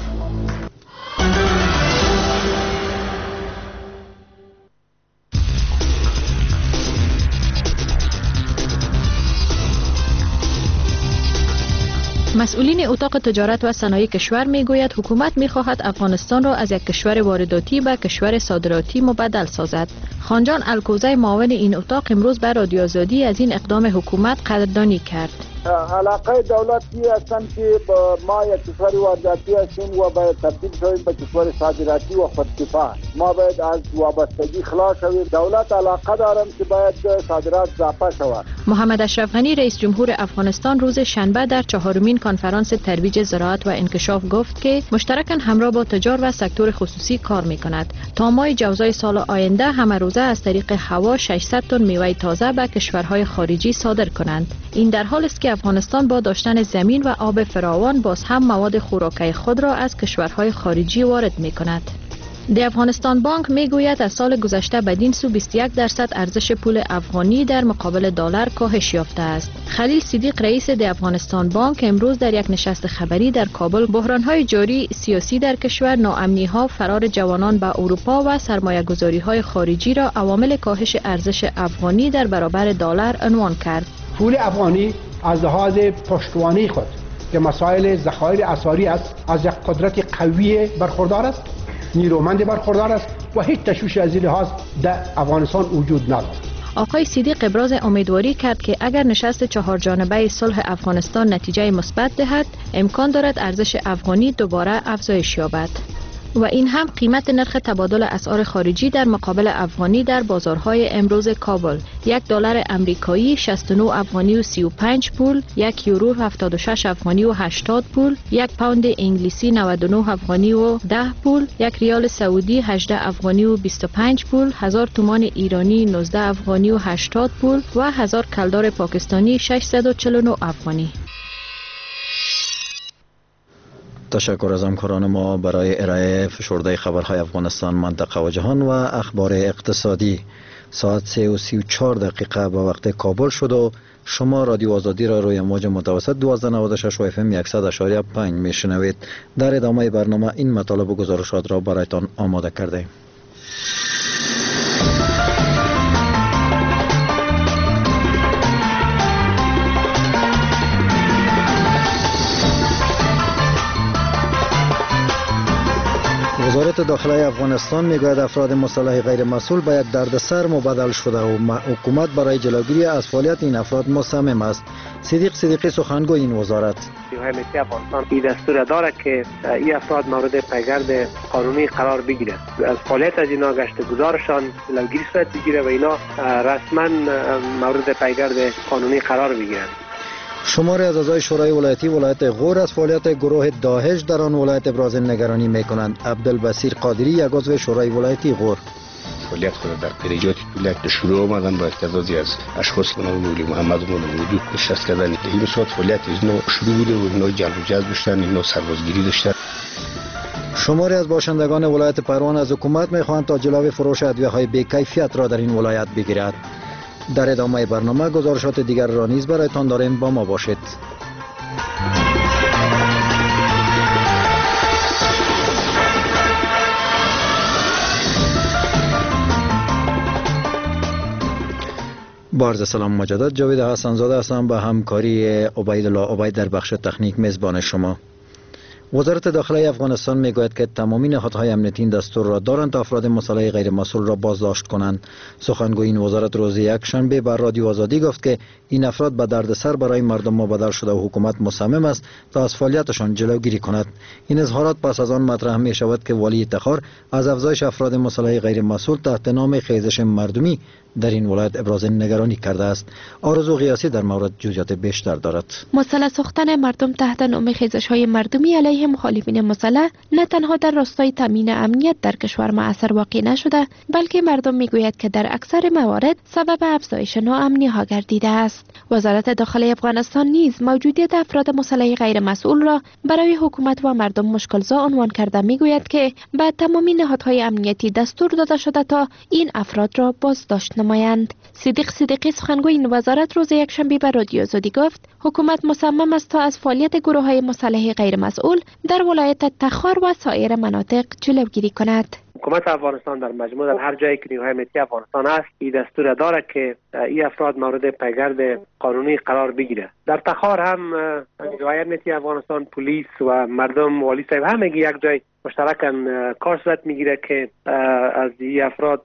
مسئولین اتاق تجارت و صنایع کشور میگوید حکومت میخواهد افغانستان را از یک کشور وارداتی به کشور صادراتی مبدل سازد. خانجان الکوزی معاون این اتاق امروز به رادیو آزادی از این اقدام حکومت قدردانی کرد. علاقه دولتی هستند که ما یک کشور وارداتی هستیم و باید تبدیل شویم به کشور صادراتی و خودکفا. ما باید از وابستگی خلاص شویم. دولت علاقه دارم که باید صادرات اضافه شود. محمد اشرف غنی رئیس جمهور افغانستان روز شنبه در چهارمین کنفرانس ترویج زراعت و انکشاف گفت که مشترکاً همراه با تجار و سکتور خصوصی کار می‌کند تا ماه جوزای سال آینده همه روزه از طریق هوا ششصد تن میوه تازه به کشورهای خارجی صادر کنند. این در حالی است که افغانستان با داشتن زمین و آب فراوان باز هم مواد خوراکی خود را از کشورهای خارجی وارد می‌کند. د افغانستان بانک میگوید از سال گذشته بدین سو بیست و یک درصد ارزش پول افغانی در مقابل دلار کاهش یافته است. خلیل صدیق رئیس د افغانستان بانک امروز در یک نشست خبری در کابل بحران‌های جاری سیاسی در کشور، ناامنی‌ها، فرار جوانان به اروپا و سرمایه‌گذاری‌های خارجی را عوامل کاهش ارزش افغانی در برابر دلار عنوان کرد. پول افغانی از لحاظ پشتوانه خود که مسائل ذخایر اسعاری است از یک قدرت قوی برخوردار است، نیرومند برخوردار است و هیچ تشویش از این لحاظ در افغانستان وجود ندارد. آقای صدیق ابراز امیدواری کرد که اگر نشست چهار جانبه صلح افغانستان نتیجه مثبت دهد، امکان دارد ارزش افغانی دوباره افزایش یابد. و این هم قیمت نرخ تبادل اسعار خارجی در مقابل افغانی در بازارهای امروز کابل: یک دلار امریکایی شصت و نه افغانی و سی و پنج پول، یک یورو هفتاد و شش افغانی و هشتاد پول، یک پوند انگلیسی نود و نه افغانی و ده پول، یک ریال سعودی هجده افغانی و بیست و پنج پول، هزار تومان ایرانی نوزده افغانی و هشتاد پول و هزار کلدار پاکستانی ششصد و چهل و نه افغانی. تشکر از همکاران ما برای ارائه فشرده خبرهای افغانستان، منطقه و جهان و اخبار اقتصادی. ساعت سه و سی و چهار دقیقه به وقت کابل شد و شما رادیو آزادی را روی موج متوسط دویست و نود و شش و اف ام صد و پنج میشنوید. در ادامه برنامه این مطالب و گزارشات را برایتان آماده کرده. وزارت داخلی افغانستان میگوید افراد مسلح غیر مسئول به یک دردسر مبدل شده و حکومت برای جلوگیری از فعالیت این افراد مصمم است. صدیق صدیقی سخنگوی این وزارت: نیروهای امنیتی افغانستان این دستور دارد که این افراد مورد پیگرد قانونی قرار بگیرند، از فعالیت از اینا گشت گذارشان جلوگیری صورت بگیره و اینا رسما مورد پیگرد قانونی قرار بگیرند. شماری از اعضای شورای ولایتی ولایت غور از فعالیت گروه داعش در آن ولایت ابراز نگرانی میکنند. عبدالبصیر قادری یک عضو شورای ولایتی غور: فعالیت خود در پیجات ولایت شروع آمدن با استعدادی از اشخاص به نام مولی محمد مولی وجود نشست کردن. این صورت فعالیت اینا شروع بوده و اینا جلب و جذب داشتن، اینا سربازگیری داشتن. شماری از باشندگان ولایت پروان از حکومت میخواهند تا جلوی فروش ادویه‌های بی‌کیفیت را در این ولایت بگیرد. در ادامه برنامه گزارشات دیگر را نیز برایتان داریم، با ما باشید. با عرض سلام مجدد، جاوید حسن‌زاده هستم به همکاری عبیدالله عبید در بخش تکنیک میزبان شما. وزارت داخلی افغانستان میگوید که تمامی نهادهای امنیتی این دستور را دارند تا افراد مسلح غیر مسئول را بازداشت کنند. سخنگوی این وزارت روز یک شنبه بر رادیو آزادی گفت که این افراد به دردسر برای مردم مبدل شده و حکومت مصمم است تا از فعالیتشان جلوگیری کند. این اظهارات پس از آن مطرح می شود که والی تخار از افزایش افراد مسلح غیر مسئول تحت نام خیزش مردمی در این ولایت ابراز نگرانی کرده است. آرزو قیاسی در مورد جزئیات بیشتر دارد. مسلح ساختن مردم تحت نام خیزش‌های مردمی علیه مخالفین مسلح نه تنها در راستای تامین امنیت در کشور مؤثر واقع نشده، بلکه مردم میگوید که در اکثر موارد سبب افزایش ناامنی‌ها گردیده است. وزارت داخلی افغانستان نیز موجودیت افراد مسلح غیر مسئول را برای حکومت و مردم مشکل‌زا عنوان کرده میگوید که به تمامی نهادهای امنیتی دستور داده شده تا این افراد را بازداشت نمایند. صدیق صدیقی سخنگوی این وزارت روز یکشنبه به رادیو آزادی گفت حکومت مصمم است تا از فعالیت گروه‌های مسلح غیر مسئول در ولایت تخار و سایر مناطق جلوگیری کند. حکومت افغانستان در مجموع در هر جایی که نیروهای امنیتی افغانستان است این دستور دارد که این افراد مورد پیگرد قانونی قرار بگیره. در تخار هم نیروهای امنیتی افغانستان، پلیس و مردم، والی صاحب همگی یک جای مشترکاً کار صورت میگیره که از این افراد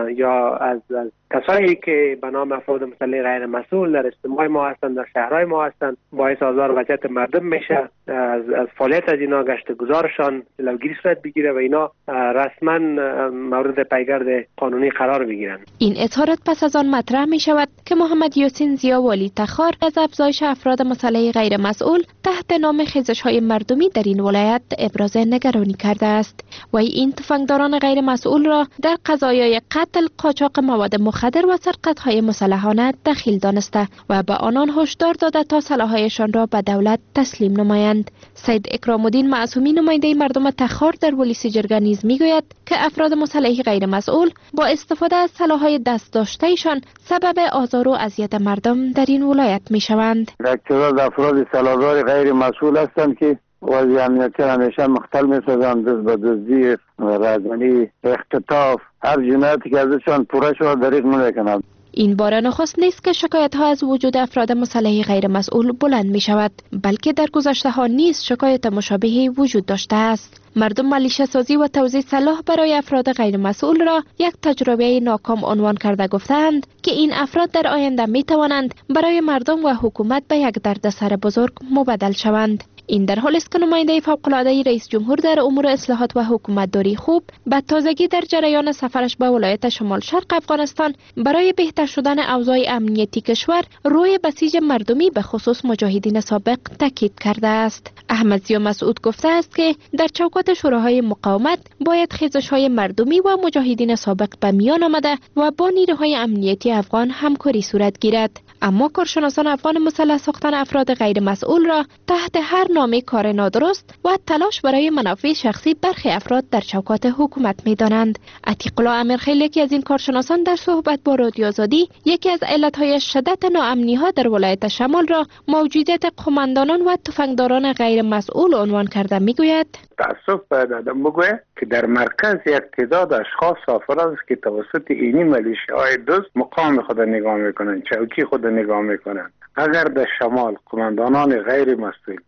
یا از, از کسایی که به نام افراد مسلح غیر مسئول در اجتماع ما هستند، در شهرهای ما هستند، باعث آزار و اذیت مردم میشه، از, از فعالیت از اینا گشت گذارشان جلوگیری صورت بگیره و اینا رسما مورد پیگرد قانونی قرار بگیرند. این اظهارات پس از آن مطرح می شود که محمد یاسین زیا والی تخار از افزایش افراد مسلح غیر مسئول تحت نام خیزش‌های مردمی در این ولایت ابراز نگرانی کرده است و این تفنگداران غیر مسئول را در قضایای قتل، قاچاق مواد مخدر و سرقت‌های مسلحانه دخیل دانسته و به آنان هشدار داده تا سلاح‌هایشان را به دولت تسلیم نمایند. سید اکرام الدین معصومی نماینده مردم تخار در پلیس جرگه نیز میگوید که افراد مسلح غیر مسئول با استفاده از سلاح‌های دست داشته‌شان سبب آزار و اذیت مردم در این ولایت میشوند. تعداد افراد سلاحدار غیر مسئول هستند که وضع امنیتی همیشه مختل می‌سازند، دست به دزدی، رزمنی، اختطاف، هر جنایتی که ازشان پوره شود دریغ نمی‌کنند. این بار نخست نیست که شکایت ها از وجود افراد مسلح غیر مسئول بلند می شود، بلکه در گذشته ها نیز شکایت مشابهی وجود داشته است. مردم ملیشه سازی و توزیع سلاح برای افراد غیر مسئول را یک تجربه ناکام عنوان کرده گفتند که این افراد در آینده می توانند برای مردم و حکومت به یک دردسر بزرگ مبدل شوند. این در حالی است که نماینده فوق‌العاده رئیس جمهور در امور اصلاحات و حکومتداری خوب به تازگی در جریان سفرش به ولایت شمال شرق افغانستان برای بهتر شدن اوضاع امنیتی کشور روی بسیج مردمی به خصوص مجاهدین سابق تاکید کرده است. احمد ضیا مسعود گفته است که در چوکات شوراهای مقاومت باید خیزش‌های مردمی و مجاهدین سابق به میان آمده و با نیروهای امنیتی افغان همکاری صورت گیرد. اما کارشناسان افغان مسلح ساختن افراد غیر مسئول را تحت هر نام کار نادرست و تلاش برای منافع شخصی برخی افراد در چوکات حکومت می دانند. عتیق الله امیرخیل یکی از این کارشناسان در صحبت با رادیو آزادی یکی از علتهای شدت ناامنی ها در ولایت شمال را موجودیت قماندانان و تفنگداران غیر مسئول عنوان کرده می گوید تاسف باید آدم بگوید که در مرکز یک تعداد اشخاص و افراد است که توسط اینی ملیشه‌های دزد مقام خود نگاه میکنند، چوکی خود نگاه میکنند. اگر در شمال قماندانان غیر مسئول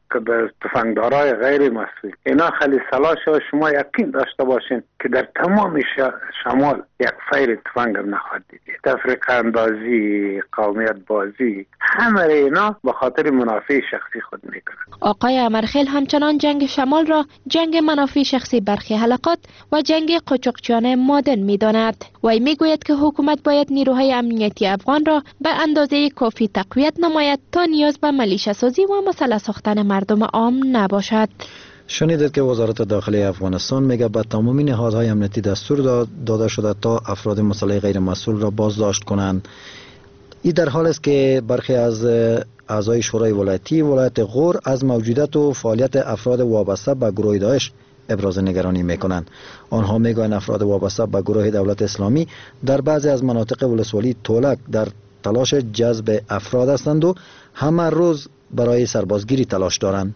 که در تفنگدارای غیر مسئول اینا خیلی سلاح شد. شما یقین داشته باشین که در تمام شمال یک فیر تفنگ نخواهد دیدید. تفریق اندازی، قومیت بازی، همه اینا به خاطر منافع شخصی خود میکنند. آقای امرخیل همچنان جنگ شمال را جنگ منافع شخصی برخی حلقات و جنگ قاچاقچیان مادن میداند. وی میگوید که حکومت باید نیروهای امنیتی افغان را به اندازه کافی تقویت نماید تا نیاز به ملیشه سازی و مسلح ساختن مردم عام نباشد. شنیدید که وزارت داخلی افغانستان میگه به تمامی نهادهای امنیتی دستور داده شده تا افراد مسلح غیر مسئول را بازداشت کنند. این در حال است که برخی از اعضای شورای ولایتی ولایت غور از موجودیت و فعالیت افراد وابسته به گروه داعش ابراز نگرانی میکنند. آنها میگویند افراد وابسته به گروه دولت اسلامی در بعضی از مناطق ولسوالی تولک در تلاش جذب افراد هستند و همه روز برای سربازگیری تلاش دارند.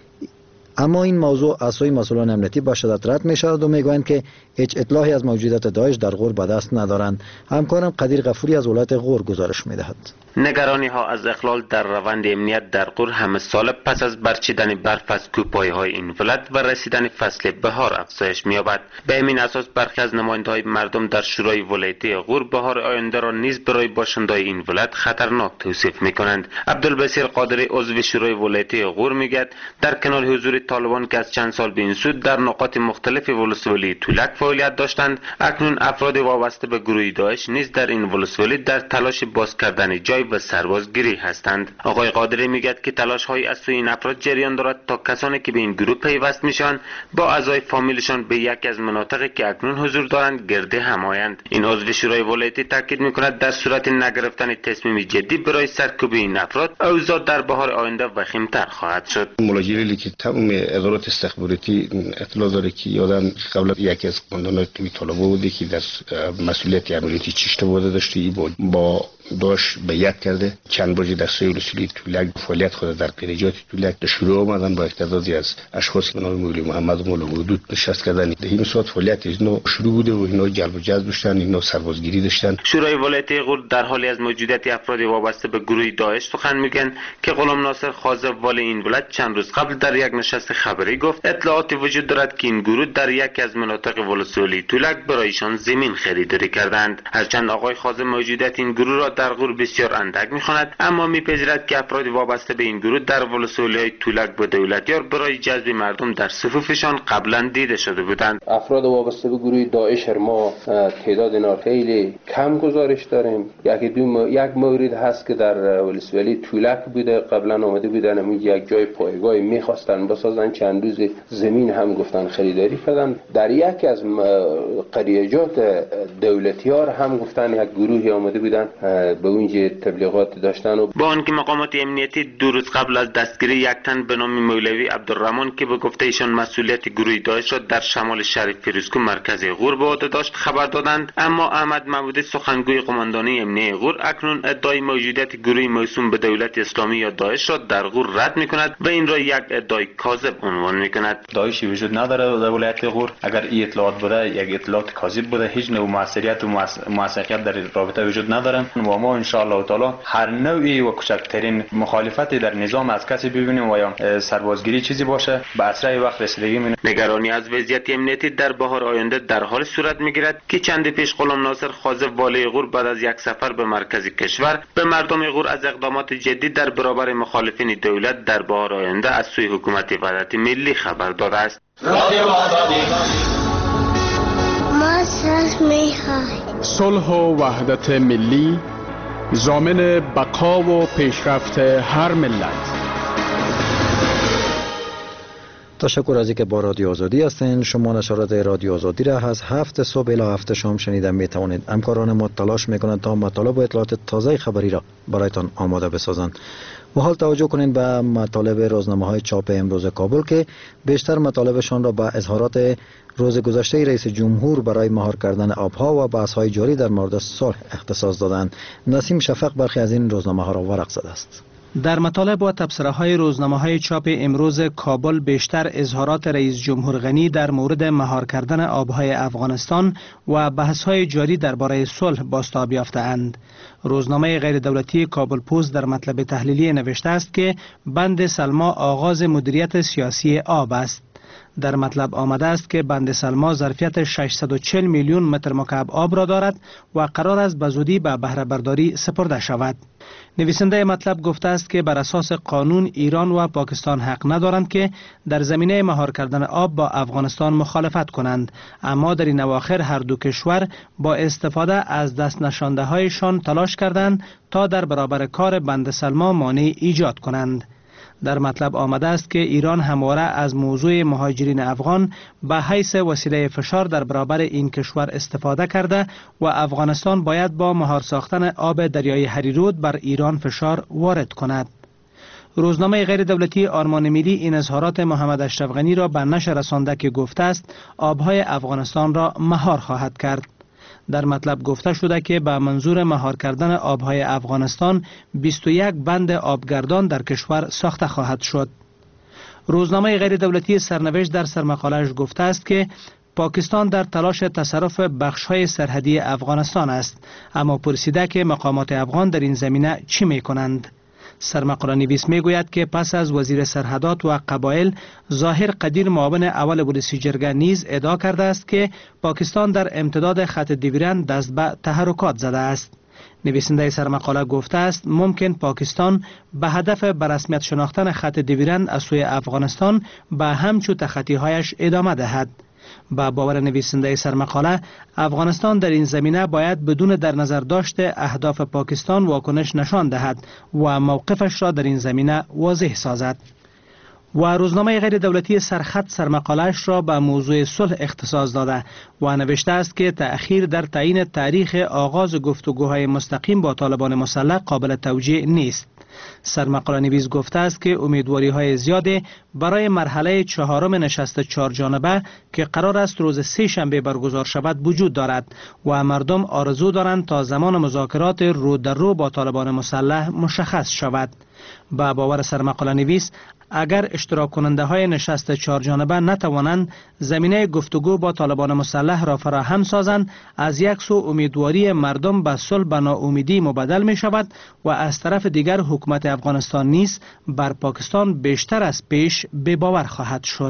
اما این موضوع از سوی مسئولان امنیتی به شدت رد می شود و می گویند که هیچ اطلاعی از موجودیت داعش در غور به دست ندارند. همکارم قدیر غفوری از ولایت غور گزارش می دهد. نگرانی ها از اخلال در روند امنیت در غور همه سال پس از برچیدن برف از کوهپایه های این ولایت و رسیدن فصل بهار افزایش می‌یابد. به همین اساس برخی از نماینده‌های مردم در شورای ولایتی غور بهار آینده را نیز برای باشندگان این ولایت خطرناک توصیف می‌کنند. عبدالبصیر قادری عضو شورای ولایتی غور میگوید در کنار حضور طالبان که از چند سال به این سو در نقاط مختلف ولسوالی تولک فعالیت داشتند، اکنون افراد وابسته به گروه داعش نیز در این ولسوالی در تلاش باز کردن جای و سربازگیری هستند. آقای قادری میگوید که تلاش های از سوی این افراد جریان دارد تا کسانی که به این گروه پیوست میشن با اعضای فامیلشان به یکی از مناطقی که اکنون حضور دارند گرد هم آیند. این عضو شورای ولایتی تاکید میکند در صورت نگرفتن تصمیم جدی برای سرکوب این افراد اوضاع در بهار آینده وخیم‌تر خواهد شد. ملاجراتی که تمام ادارات استخباراتی اطلاع داره که یادن قبل یکی از قماندانان طالبان بوده که در مسئولیت امنیتی چشته بوده داشته با با داش بیعت کرده. چند بار در سوی ولسوالی تولک فعالیت خود در قریجات تولک در شروع آمدن با تعدادی از اشخاص به نام مولی محمد و مولا مودود نشست کردن. در این صورت فعالیت اینا شروع بوده و اینا جلب و جذب داشتن، اینا سربازگیری داشتن. شورای ولایتی غور در حالی از موجودیت افراد وابسته به گروه داعش سخن میگن که غلام ناصر خازه والی این ولایت چند روز قبل در یک نشست خبری گفت اطلاعاتی وجود دارد که این گروه در یکی از مناطق ولسوالی تولک برایشان زمین خریداری کردند. هرچند آقای خازه موجودیت این گروه را در غور بسیار اندک میخواند، اما میپذیرد که افراد وابسته به این گروه در ولسوالی‌های تولک به دولتیار برای جذب مردم در صفوفشان قبلا دیده شده بودند. افراد وابسته به گروه داعش ما تعداد اینا خیلی کم گزارش داریم. یکی دو یک مورد هست که در ولسوالی تولک بوده، قبلا آمده بودن همون یک جای پایگاه میخواستن بسازن، چند روز زمین هم گفتن خریداری کردن. در یکی از قریجات دولتیار هم گفتن یک گروهی آمده بودن به اونجا تبلیغات داشتن و با آنکه مقامات امنیتی دو روز قبل از دستگیری یک تن به نام مولوی عبدالرحمن که به گفته ایشان مسئولیت گروه داعش را در شمال شهر فیروزکوه مرکز غور به عهده داشت خبر دادند، اما احمد محمودی سخنگوی قماندانی امنیتی غور اکنون ادعای موجودیت گروهی موسوم به دولت اسلامی یا داعش را در غور رد می‌کند و این را یک ادعای کاذب عنوان می‌کند. داعشی وجود نداره در ولایت غور. اگر این اطلاعات بوده یک اطلاعات کاذب بوده، هیچ نوع موثریت و موثقیت در رابطه وجود نداره و ما ان شاء الله تعالی هر نوعی و کوچکترین مخالفتی در نظام از کسی ببینیم و یا سربازگیری چیزی باشه به اسرع وقت رسیدگی می. نگرانی از وضعیت امنیتی در بهار آینده در حال صورت میگیرد که چند پیش غلام ناصر خازه والی غور بعد از یک سفر به مرکز کشور به مردم غور از اقدامات جدی در برابر مخالفین دولت در بهار آینده از سوی حکومت وحدت ملی خبر داده است. صلح و وحدت ملی ضامن بقا و پیشرفت هر ملت. تشکر از اینکه با رادیو آزادی هستین. شما نشرات رادیو آزادی را از هفت صبح الی هفت شام شنیدن می توانید. همکاران ما تلاش میکنند تا مطالب و اطلاعات تازه خبری را برایتان آماده بسازند. و حال توجه کنید به مطالب روزنامه‌های چاپ امروز کابل که بیشتر مطالبشان را با اظهارات روز گذشته رئیس جمهور برای مهار کردن آبها و بحث‌های جاری در مورد صلح اختصاص دادند. نسیم شفق برخی از این روزنامه‌ها را ورق زده است. در مطالب و تبصره‌های روزنامه‌های چاپ امروز کابل بیشتر اظهارات رئیس جمهور غنی در مورد مهار کردن آبهای افغانستان و بحث‌های جاری درباره صلح بازتاب یافته‌اند. روزنامه غیر دولتی کابل پست در مطلب تحلیلی نوشته است که بند سلما آغاز مدیریت سیاسی آب است. در مطلب آمده است که بند سلما ظرفیت ششصد و چهل میلیون متر مکعب آب را دارد و قرار است به زودی به بهره برداری سپرده شود. نویسنده مطلب گفته است که بر اساس قانون ایران و پاکستان حق ندارند که در زمینه مهار کردن آب با افغانستان مخالفت کنند، اما در این اواخر هر دو کشور با استفاده از دست نشانده هایشان تلاش کردند تا در برابر کار بند سلما مانع ایجاد کنند. در مطلب آمده است که ایران همواره از موضوع مهاجرین افغان به حیث وسیله فشار در برابر این کشور استفاده کرده و افغانستان باید با مهار ساختن آب دریای هریرود بر ایران فشار وارد کند. روزنامه غیر دولتی آرمان ملی این اظهارات محمد اشرف غنی را به نشر رسانده که گفته است آبهای افغانستان را مهار خواهد کرد. در مطلب گفته شده که به منظور مهار کردن آبهای افغانستان بیست و یک بند آبگردان در کشور ساخته خواهد شد. روزنامه غیر دولتی سرنوشت در سرمقاله‌اش گفته است که پاکستان در تلاش تصرف بخش‌های سرحدی افغانستان است، اما پرسیده که مقامات افغان در این زمینه چی می‌کنند. سرمقاله نویس میگوید که پس از وزیر سرحدات و قبایل ظاهر قدیر معاون اول پلیس جرگه نیز ادعا کرده است که پاکستان در امتداد خط دیورند دست به تحرکات زده است. نویسنده سرمقاله گفته است ممکن پاکستان به هدف به رسمیت شناختن خط دیورند از سوی افغانستان به همچو تخطی‌هایش ادامه دهد. با باور نویسنده سرمقاله افغانستان در این زمینه باید بدون در نظر داشته اهداف پاکستان واکنش نشان دهد و موقفش را در این زمینه واضح سازد. و روزنامه غیر دولتی سرخط سرمقاله‌اش را به موضوع صلح اختصاص داده و نوشته است که تأخیر در تعیین تاریخ آغاز گفتگوهای مستقیم با طالبان مسلح قابل توجیه نیست. سرمقاله نویس گفته است که امیدواری های زیاده برای مرحله چهارم نشست چهار جانبه که قرار است روز سه شنبه برگزار شود وجود دارد و مردم آرزو دارند تا زمان مذاکرات رو در رو با طالبان مسلح مشخص شود. با باور سرمقاله نویس اگر اشتراک کننده های نشست چهار جانبه نتوانند زمینه گفتگو با طالبان مسلح را فراهم سازند، از یک سو امیدواری مردم به صلح به ناامیدی مبدل می شود و از طرف دیگر حکومت افغانستان نیز بر پاکستان بیشتر از پیش بی باور خواهد شد.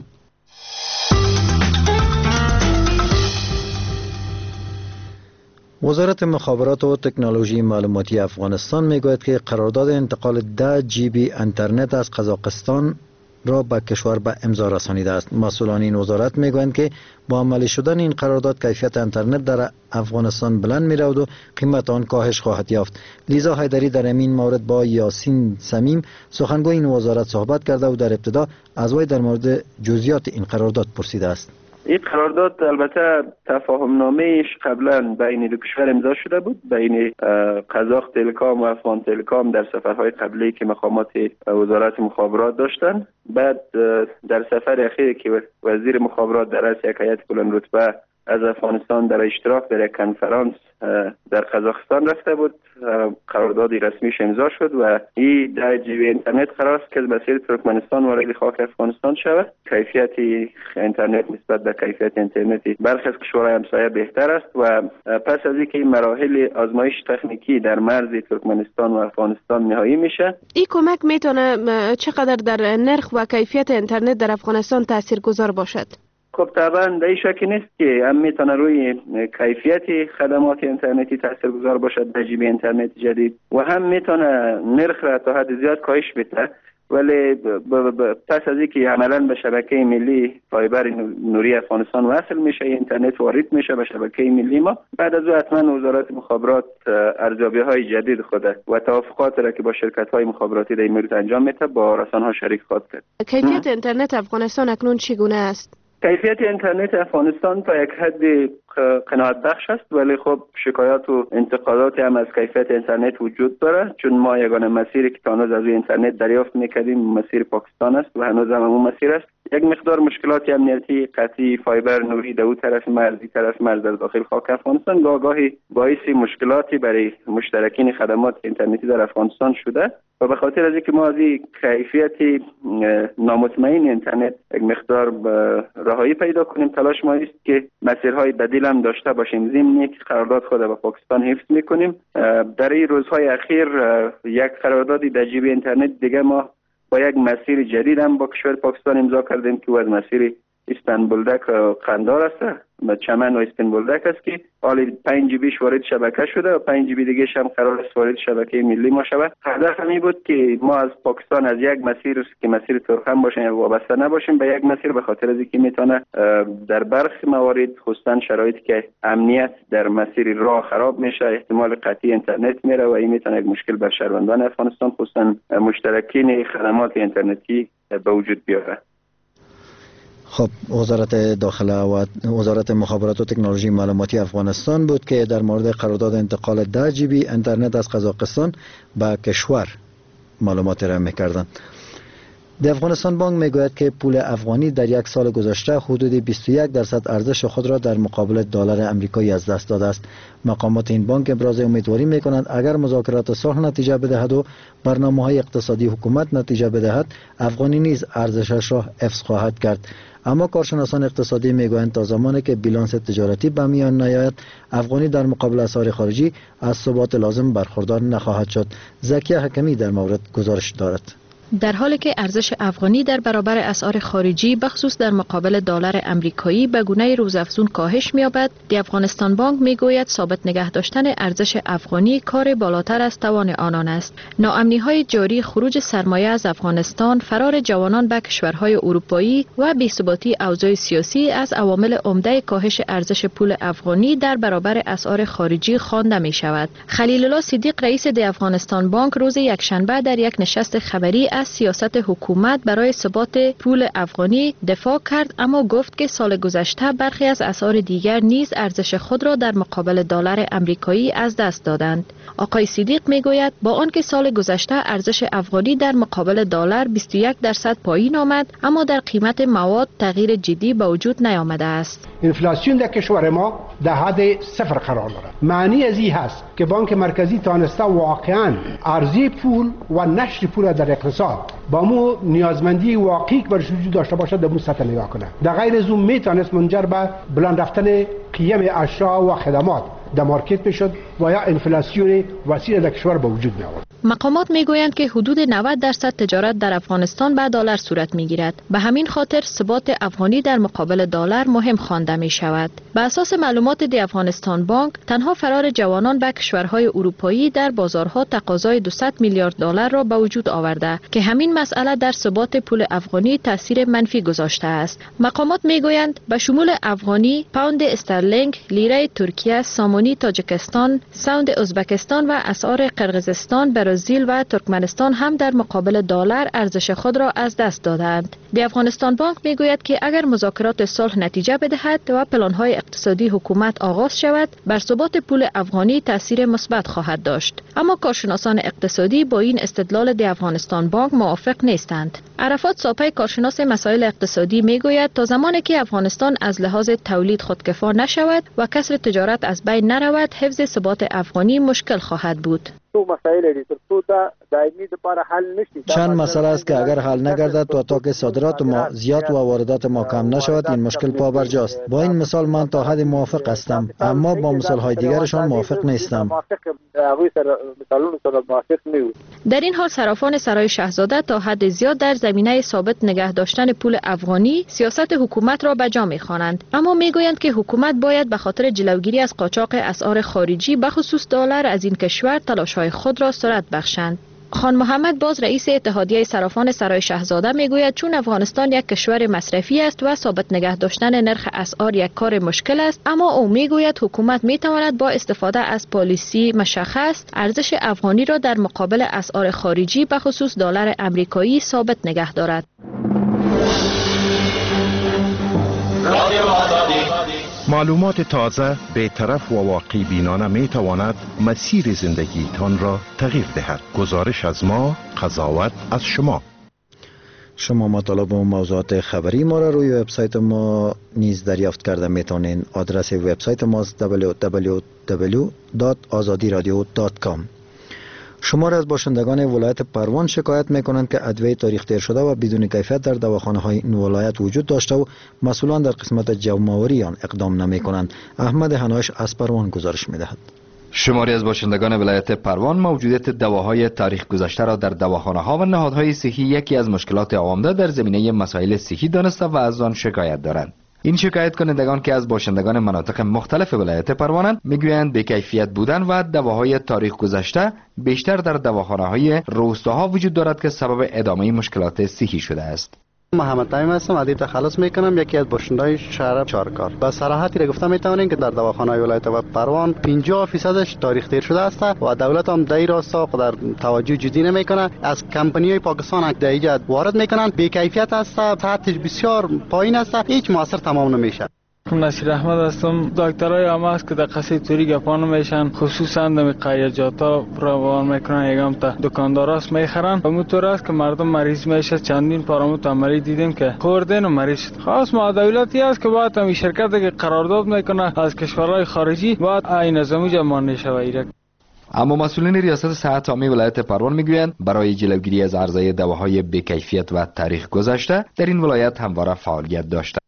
وزارت مخابرات و تکنولوژی معلوماتی افغانستان میگوید که قرارداد انتقال ده جی بی اینترنت از قزاقستان را به کشور به امضا رسانیده است. مسئولان این وزارت میگویند که با عملی شدن این قرارداد کیفیت اینترنت در افغانستان بلند میرود و قیمت آن کاهش خواهد یافت. لیزا حیدری در این مورد با یاسین سمیم سخنگوی این وزارت صحبت کرده و در ابتدا از وی در مورد جزئیات این قرارداد پرسیده است. این قرارداد البته تفاهم نامه‌اش قبلا بین دو کشور امضا شده بود، بین قزاق تلکام و افغان تلکام در سفرهای قبلی که مقامات وزارت مخابرات داشتن. بعد در سفر اخیری که وزیر مخابرات در رأس یک هیئت بلند رتبه از افغانستان در اشتراک در یک کنفرانس در قزاقستان رفته بود، قراردادی رسمیش امضا شد و این ده جی بی اینترنت قرار است که از مسیر ترکمنستان وارد خاک افغانستان شود. کیفیت اینترنت نسبت به کیفیت اینترنت برخی از کشورهای همسایه بهتر است و پس از اینکه این مراحل آزمایش تکنیکی در مرز ترکمنستان و افغانستان نهایی میشه، این کمک میتونه چقدر در نرخ و کیفیت اینترنت در افغانستان تاثیرگذار باشد؟ خب طبعا در این شکی نیست که هم میتونه روی کیفیت خدمات اینترنتی تاثیرگذار باشد ده جی بی اینترنت جدید و هم میتونه نرخ را تا حد زیاد کاهش بده، ولی پس از اینکه عملا به شبکه ملی فایبر نوری افغانستان وصل میشه، اینترنت وارد میشه به شبکه ملی ما، بعد از او حتما وزارت مخابرات ارزیابی های جدید خود و توافقات را که با شرکت های مخابراتی در این مورد انجام میده با رسانه ها شریک خواهد کرد. کیفیت اینترنت افغانستان اکنون چگونه است؟ کیفیت اینترنت افغانستان تا یک حد قناعت بخش است، ولی خب شکایات و انتقادات هم از کیفیت اینترنت وجود داره، چون ما یگانه مسیری که تا هنوز از اینترنت دریافت میکردیم مسیر پاکستان است و هنوز هم اون مسیر است یک مقدار مشکلات امنیتی قطعی فایبر نوری در اون طرف مرزی طرف مرز در داخل خاک افغانستان گاهی باعث مشکلاتی برای مشترکین خدمات اینترنتی در افغانستان شده و به خاطر از اینکه ما از کیفیت نامطمئن اینترنت یک مقدار رهایی پیدا کنیم تلاش ما است که مسیرهای بدیل هم داشته باشیم. ضمن که قرارداد خود با پاکستان حفظ میکنیم. در این روزهای اخیر یک قراردادی در جیب اینترنت دیگه ما با یک مسیر جدید هم با کشور پاکستان امضا کردیم که از مسیر استانبولدک قندار است، چمن و استانبولدک است که حالی پنج جی بیش وارد شبکه شده و پنج جی بی دیگه هم قرار است وارد شبکه ملی ما شود. هدف همی بود که ما از پاکستان از یک مسیر که مسیر ترخم باشه یا وابسته نباشیم به یک مسیر، به خاطر از اینکه میتونه در برخی موارد خصوصا شرایطی که امنیت در مسیر راه خراب میشه احتمال قطعی اینترنت میره و این میتونه یک مشکل بر شهروندان افغانستان خصوصا مشترکین خدمات اینترنتی به وجود بیاره. خب وزارت داخله و وزارت مخابرات و تکنولوژی معلوماتی افغانستان بود که در مورد قرارداد انتقال ده جی بی اینترنت از قزاقستان به کشور معلومات را می‌کردند. در افغانستان بانک میگوید که پول افغانی در یک سال گذشته حدود بیست و یک درصد ارزش خود را در مقابل دلار آمریکایی از دست داده است. مقامات این بانک ابراز امیدواری میکنند اگر مذاکرات صلح نتیجه بدهد و برنامه‌های اقتصادی حکومت نتیجه بدهد، افغانی نیز ارزشش را حفظ خواهد کرد. اما کارشناسان اقتصادی میگویند تا زمانی که بیلانس تجارتی به میان نیاید، افغانی در مقابل اسعار خارجی از ثبات لازم برخوردار نخواهد شد. زکیه حکمی در مورد گزارش دارد. در حالی که ارزش افغانی در برابر اسعار خارجی بخصوص در مقابل دلار آمریکایی به گونه روزافزون کاهش می‌یابد، دی افغانستان بانک میگوید ثابت نگه داشتن ارزش افغانی کار بالاتر از توان آنان است. ناامنی‌های جاری، خروج سرمایه از افغانستان، فرار جوانان به کشورهای اروپایی و بی‌ثباتی اوضاع سیاسی از عوامل عمده کاهش ارزش پول افغانی در برابر اسعار خارجی خوانده می‌شود. خلیل الله صدیق رئیس دی افغانستان بانک روز یکشنبه در یک نشست خبری از سیاست حکومت برای ثبات پول افغانی دفاع کرد، اما گفت که سال گذشته برخی از اسعار دیگر نیز ارزش خود را در مقابل دلار آمریکایی از دست دادند. آقای صدیق میگوید با آنکه سال گذشته ارزش افغانی در مقابل دلار بیست و یک درصد پایین آمد، اما در قیمت مواد تغییر جدی به وجود نیامده است. انفلاسیون در کشور ما در حد صفر قرار دارد. معنی از این هست که بانک مرکزی تانسته واقعا عرضه پول و نشر پول در اقتصاد با مو نیازمندی واقعی که برش وجود داشته باشد در مو سطح نگاه کنه. در غیر از اون میتونست منجر به بلند رفتن قیم اشیا و خدمات در مارکت میشد و یا انفلاسیون وسیع در کشور به وجود می آورد. مقامات میگویند که حدود نود درصد تجارت در افغانستان به دلار صورت میگیرد. به همین خاطر ثبات افغانی در مقابل دلار مهم خوانده می شود. به اساس معلومات دی افغانستان بانک، تنها فرار جوانان به کشورهای اروپایی در بازارها تقاضای دویست میلیارد دلار را به وجود آورده که همین مسئله در ثبات پول افغانی تاثیر منفی گذاشته است. مقامات میگویند به شمول افغانی، پوند استرلینگ، لیره ترکیه، سامانی تاجیکستان، ساوند ازبکستان و اسعار قرقیزستان، برزیل و ترکمنستان هم در مقابل دلار ارزش خود را از دست دادند. دی افغانستان بانک میگوید که اگر مذاکرات صلح نتیجه بدهد و پلان‌های اقتصادی حکومت آغاز شود، بر ثبات پول افغانی تاثیر مثبت خواهد داشت. اما کارشناسان اقتصادی با این استدلال دی افغانستان بانک موافق نیستند. عرفات ساپی کارشناس مسائل اقتصادی میگوید تا زمانی که افغانستان از لحاظ تولید خودکفا نشود و کسر تجارت از بین نرود، حفظ ثبات افغانی مشکل خواهد بود. چند مسئله است که اگر حل نگردد و تا که صادرات ما زیاد و واردات ما کم نشود، این مشکل پابرجاست. با این مثال من تا حد موافق هستم، اما با مثال های دیگرشان موافق نیستم. در این حال صرافان سرای شاهزاده تا حد زیاد در زمینه ثابت نگه داشتن پول افغانی سیاست حکومت را به جا می‌خوانند، اما میگویند که حکومت باید به خاطر جلوگیری از قاچاق اسعار خارجی به خصوص دلار از این کشور تلاش‌های خود را سرعت بخشند. خان محمد باز رئیس اتحادیه صرافان سرای شاهزاده میگوید چون افغانستان یک کشور مصرفی است و ثابت نگه داشتن نرخ اسعار یک کار مشکل است، اما او میگوید حکومت میتواند با استفاده از پالیسی مشخص ارزش افغانی را در مقابل اسعار خارجی به خصوص دلار آمریکایی ثابت نگه دارد. معلومات تازه، بی‌طرف و واقع بینانه می تواند مسیر زندگی تان را تغییر دهد. گزارش از ما، قضاوت از شما. شما مطالب و موضوعات خبری ما را روی وبسایت ما نیز دریافت کرده میتونین. آدرس وبسایت ما دبلیو دبلیو دبلیو دات آزادی رادیو دات کام. شمار از باشندگان ولایت پروان شکایت میکنند که ادویه تاریخ تیر شده و بدون کیفیت در دواخانه های این ولایت وجود داشته و مسئولان در قسمت جمع‌آوری آن اقدام نمیکنند. احمد هناش از پروان گزارش میدهد. شماری از باشندگان ولایت پروان موجودیت دواهای تاریخ گذشته را در دواخانه ها و نهادهای صحی یکی از مشکلات عمده در زمینه مسائل صحی دانسته و از آن شکایت دارند. این شکایت کنندگان که از باشندگان مناطق مختلف ولایت پروانند میگویند بی‌کیفیت بودن و دواهای تاریخ گذشته بیشتر در دواخانه های روستاها وجود دارد که سبب ادامه مشکلات صحی شده است. محمد تمیم هستم، ادیب تخلص میکنم، یکی از باشندگان شهر چارکار. با صراحتی را گفته میتوانیم که در دواخانه ولایت و پروان پنجاه درصدش تاریخ تیر شده است و دولت هم در این راستا در توجه جدی نمیکنه. از کمپانی های پاکستان در اینجا وارد میکنن، بی کیفیت است، سطحش بسیار پایین است، هیچ موثر تمام نمیشه. نصیر احمد هستم. دکترای هم هست که در قصه توری گپا نمیشن، خصوصا در قیاجاتا روان میکنن، یکم تا دکانداراست میخرن. همونطور است که مردم مریض میشه. چندین پاراموت عملی دیدیم که خوردن و مریض شد. خاص ما دولتی است که باید هم شرکت که قرارداد میکنه از کشورهای خارجی باید این نظامی جمع شود. اما مسئولین ریاست صحت عامه ولایت پروان میگویند برای جلوگیری از عرضه دواهای بی‌کیفیت و تاریخ گذشته در این ولایت همواره فعالیت داشته.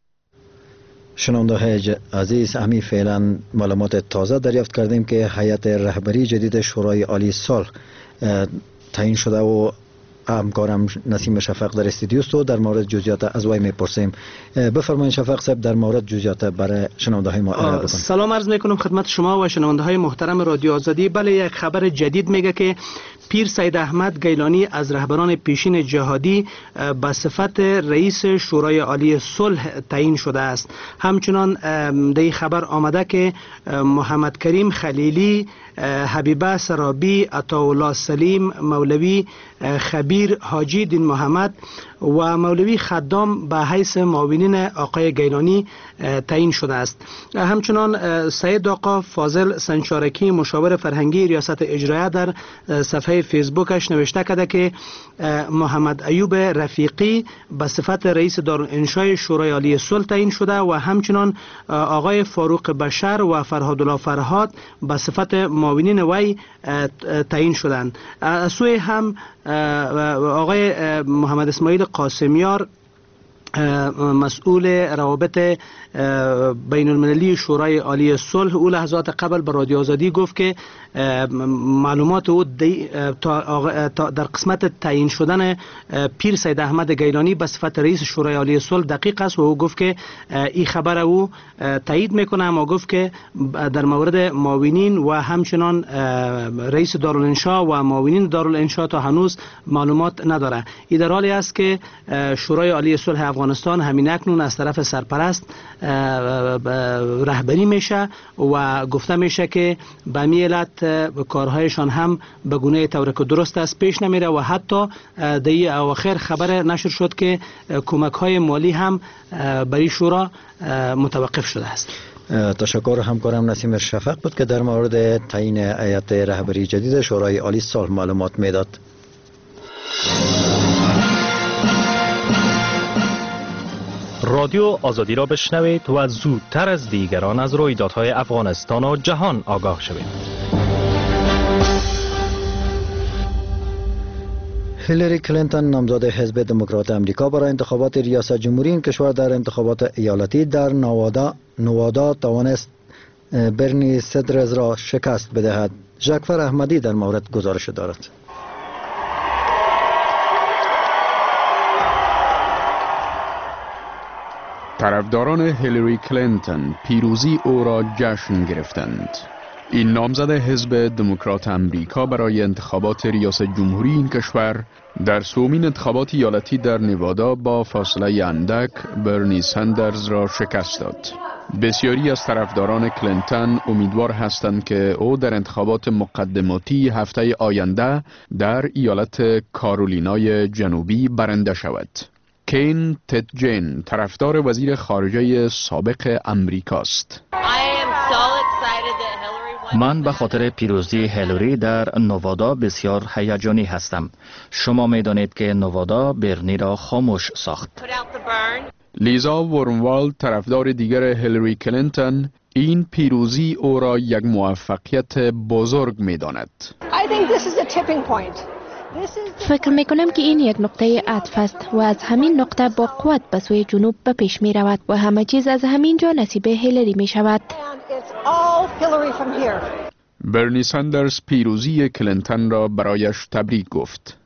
شنونده عزیز، امی فعلا معلومات تازه دریافت کردیم که هیئت رهبری جدید شورای عالی صلح تعیین شده و همکارم نسیم شفق در استودیو است و در مورد جزئیات از وی میپرسیم. بفرمایید شفق صاحب در مورد جزئیات برای شنونده های ما ارائه بکنید. سلام عرض میکنم خدمت شما و شنونده های محترم رادیو آزادی. بله، یک خبر جدید میگه که پیر سید احمد گیلانی از رهبران پیشین جهادی به صفت رئیس شورای عالی صلح تعیین شده است. همچنان در این خبر آمده که محمد کریم خلیلی، حبیبه سرابی، عطاالله سلیم، مولوی خبیر حاجی دین محمد و مولوی خدام به حیث معاونین آقای گیلانی تعیین شده است. همچنان سید آقا فاضل سنچارکی مشاور فرهنگی ریاست اجرایه در صفحه فیسبوکش نوشته کرده که محمد ایوب رفیقی به صفت رئیس دارالانشای شورای عالی صلح تعیین شده و همچنان آقای فاروق بشر و فرهادالله فرهاد به صفت معاونین وی تعیین شدند. از سوی هم آقای محمد اسماعیل قاسمیار مسئول روابط بین المللی شورای عالی صلح او لحظات قبل به رادیو آزادی گفت که معلومات او در قسمت تعیین شدن پیر سید احمد گیلانی به صفت رئیس شورای عالی صلح دقیق است و او گفت که این خبر او تایید میکنه، اما گفت که در مورد معاونین و همچنان رئیس دارالانشا و معاونین دارالانشا تا هنوز معلومات نداره. این در حالی است که شورای عالی صلح افغانستان همین اکنون از طرف سرپرست رهبری میشه و گفته میشه که به می علت کارهایشان هم به گونه طور که درست است پیش نمیره و حتی در این اواخر خبر نشر شد که کمک های مالی هم برای شورا متوقف شده است. تشکر. همکارم نسیم شفق بود که در مورد تعیین هیئت رهبری جدید شورای عالی صلح معلومات میداد. رادیو آزادی را بشنوید و زودتر از دیگران از رویدادهای افغانستان و جهان آگاه شوید. هیلاری کلینتون نامزد حزب دموکرات امریکا برای انتخابات ریاست جمهوری این کشور در انتخابات ایالتی در نوادا نوادا توانست برنی سندرز را شکست بدهد. ژاکفر احمدی در مورد گزارش دارد. طرفداران هیلاری کلینتون پیروزی او را جشن گرفتند. این نامزد حزب دموکرات امریکا برای انتخابات ریاست جمهوری این کشور در سومین انتخابات ایالتی در نوادا با فاصله اندک برنی سندرز را شکست داد. بسیاری از طرفداران کلینتون امیدوار هستند که او در انتخابات مقدماتی هفته آینده در ایالت کارولینای جنوبی برنده شود. کین تتجین طرفدار وزیر خارجه سابق امریکاست. من به خاطر پیروزی هیلاری در نوادا بسیار هیجانی هستم. شما میدانید که نوادا برنی را خاموش ساخت. لیزا ورموالد، طرفدار دیگر هیلاری کلینتون، این پیروزی او را یک موفقیت بزرگ می‌داند. فکر می کنم که این یک نقطه عطف است و از همین نقطه با قوت به سوی جنوب به پیش می رود و همه چیز از همین جا نصیب هیلاری می شود. برنی ساندرز پیروزی کلینتون را برایش تبریک گفت.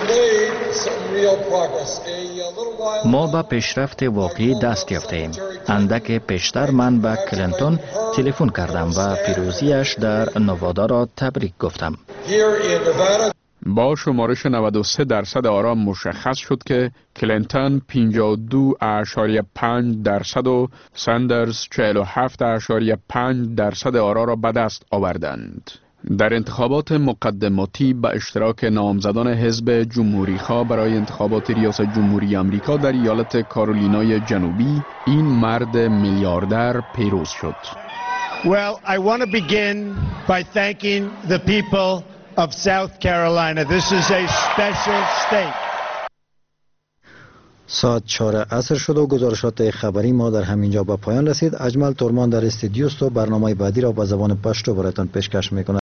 ما به پیشرفت واقعی دست یافتیم. اندک پیشتر من به کلینتون تلفن کردم و پیروزیش در نوادا را تبریک گفتم. با شمارش نود و سه درصد آرا مشخص شد که کلینتون پنجاه و دو اعشاریه پنج درصد و ساندرز چهل و هفت اعشاریه پنج درصد آرا را به دست آوردند. در انتخابات مقدماتی به اشتراک نامزدان حزب جمهوری‌خواه برای انتخابات ریاست جمهوری آمریکا در ایالت کارولینای جنوبی، این مرد میلیاردر پیروز شد. Well, I want to begin by thanking the people of South Carolina. This is a special state. ساعت چهار عصر شد و گزارشات خبری ما در همینجا به پایان رسید. اجمل تورمان در استودیو است و برنامه بعدی را با زبان پشتو برایتان پیشکش می‌کند.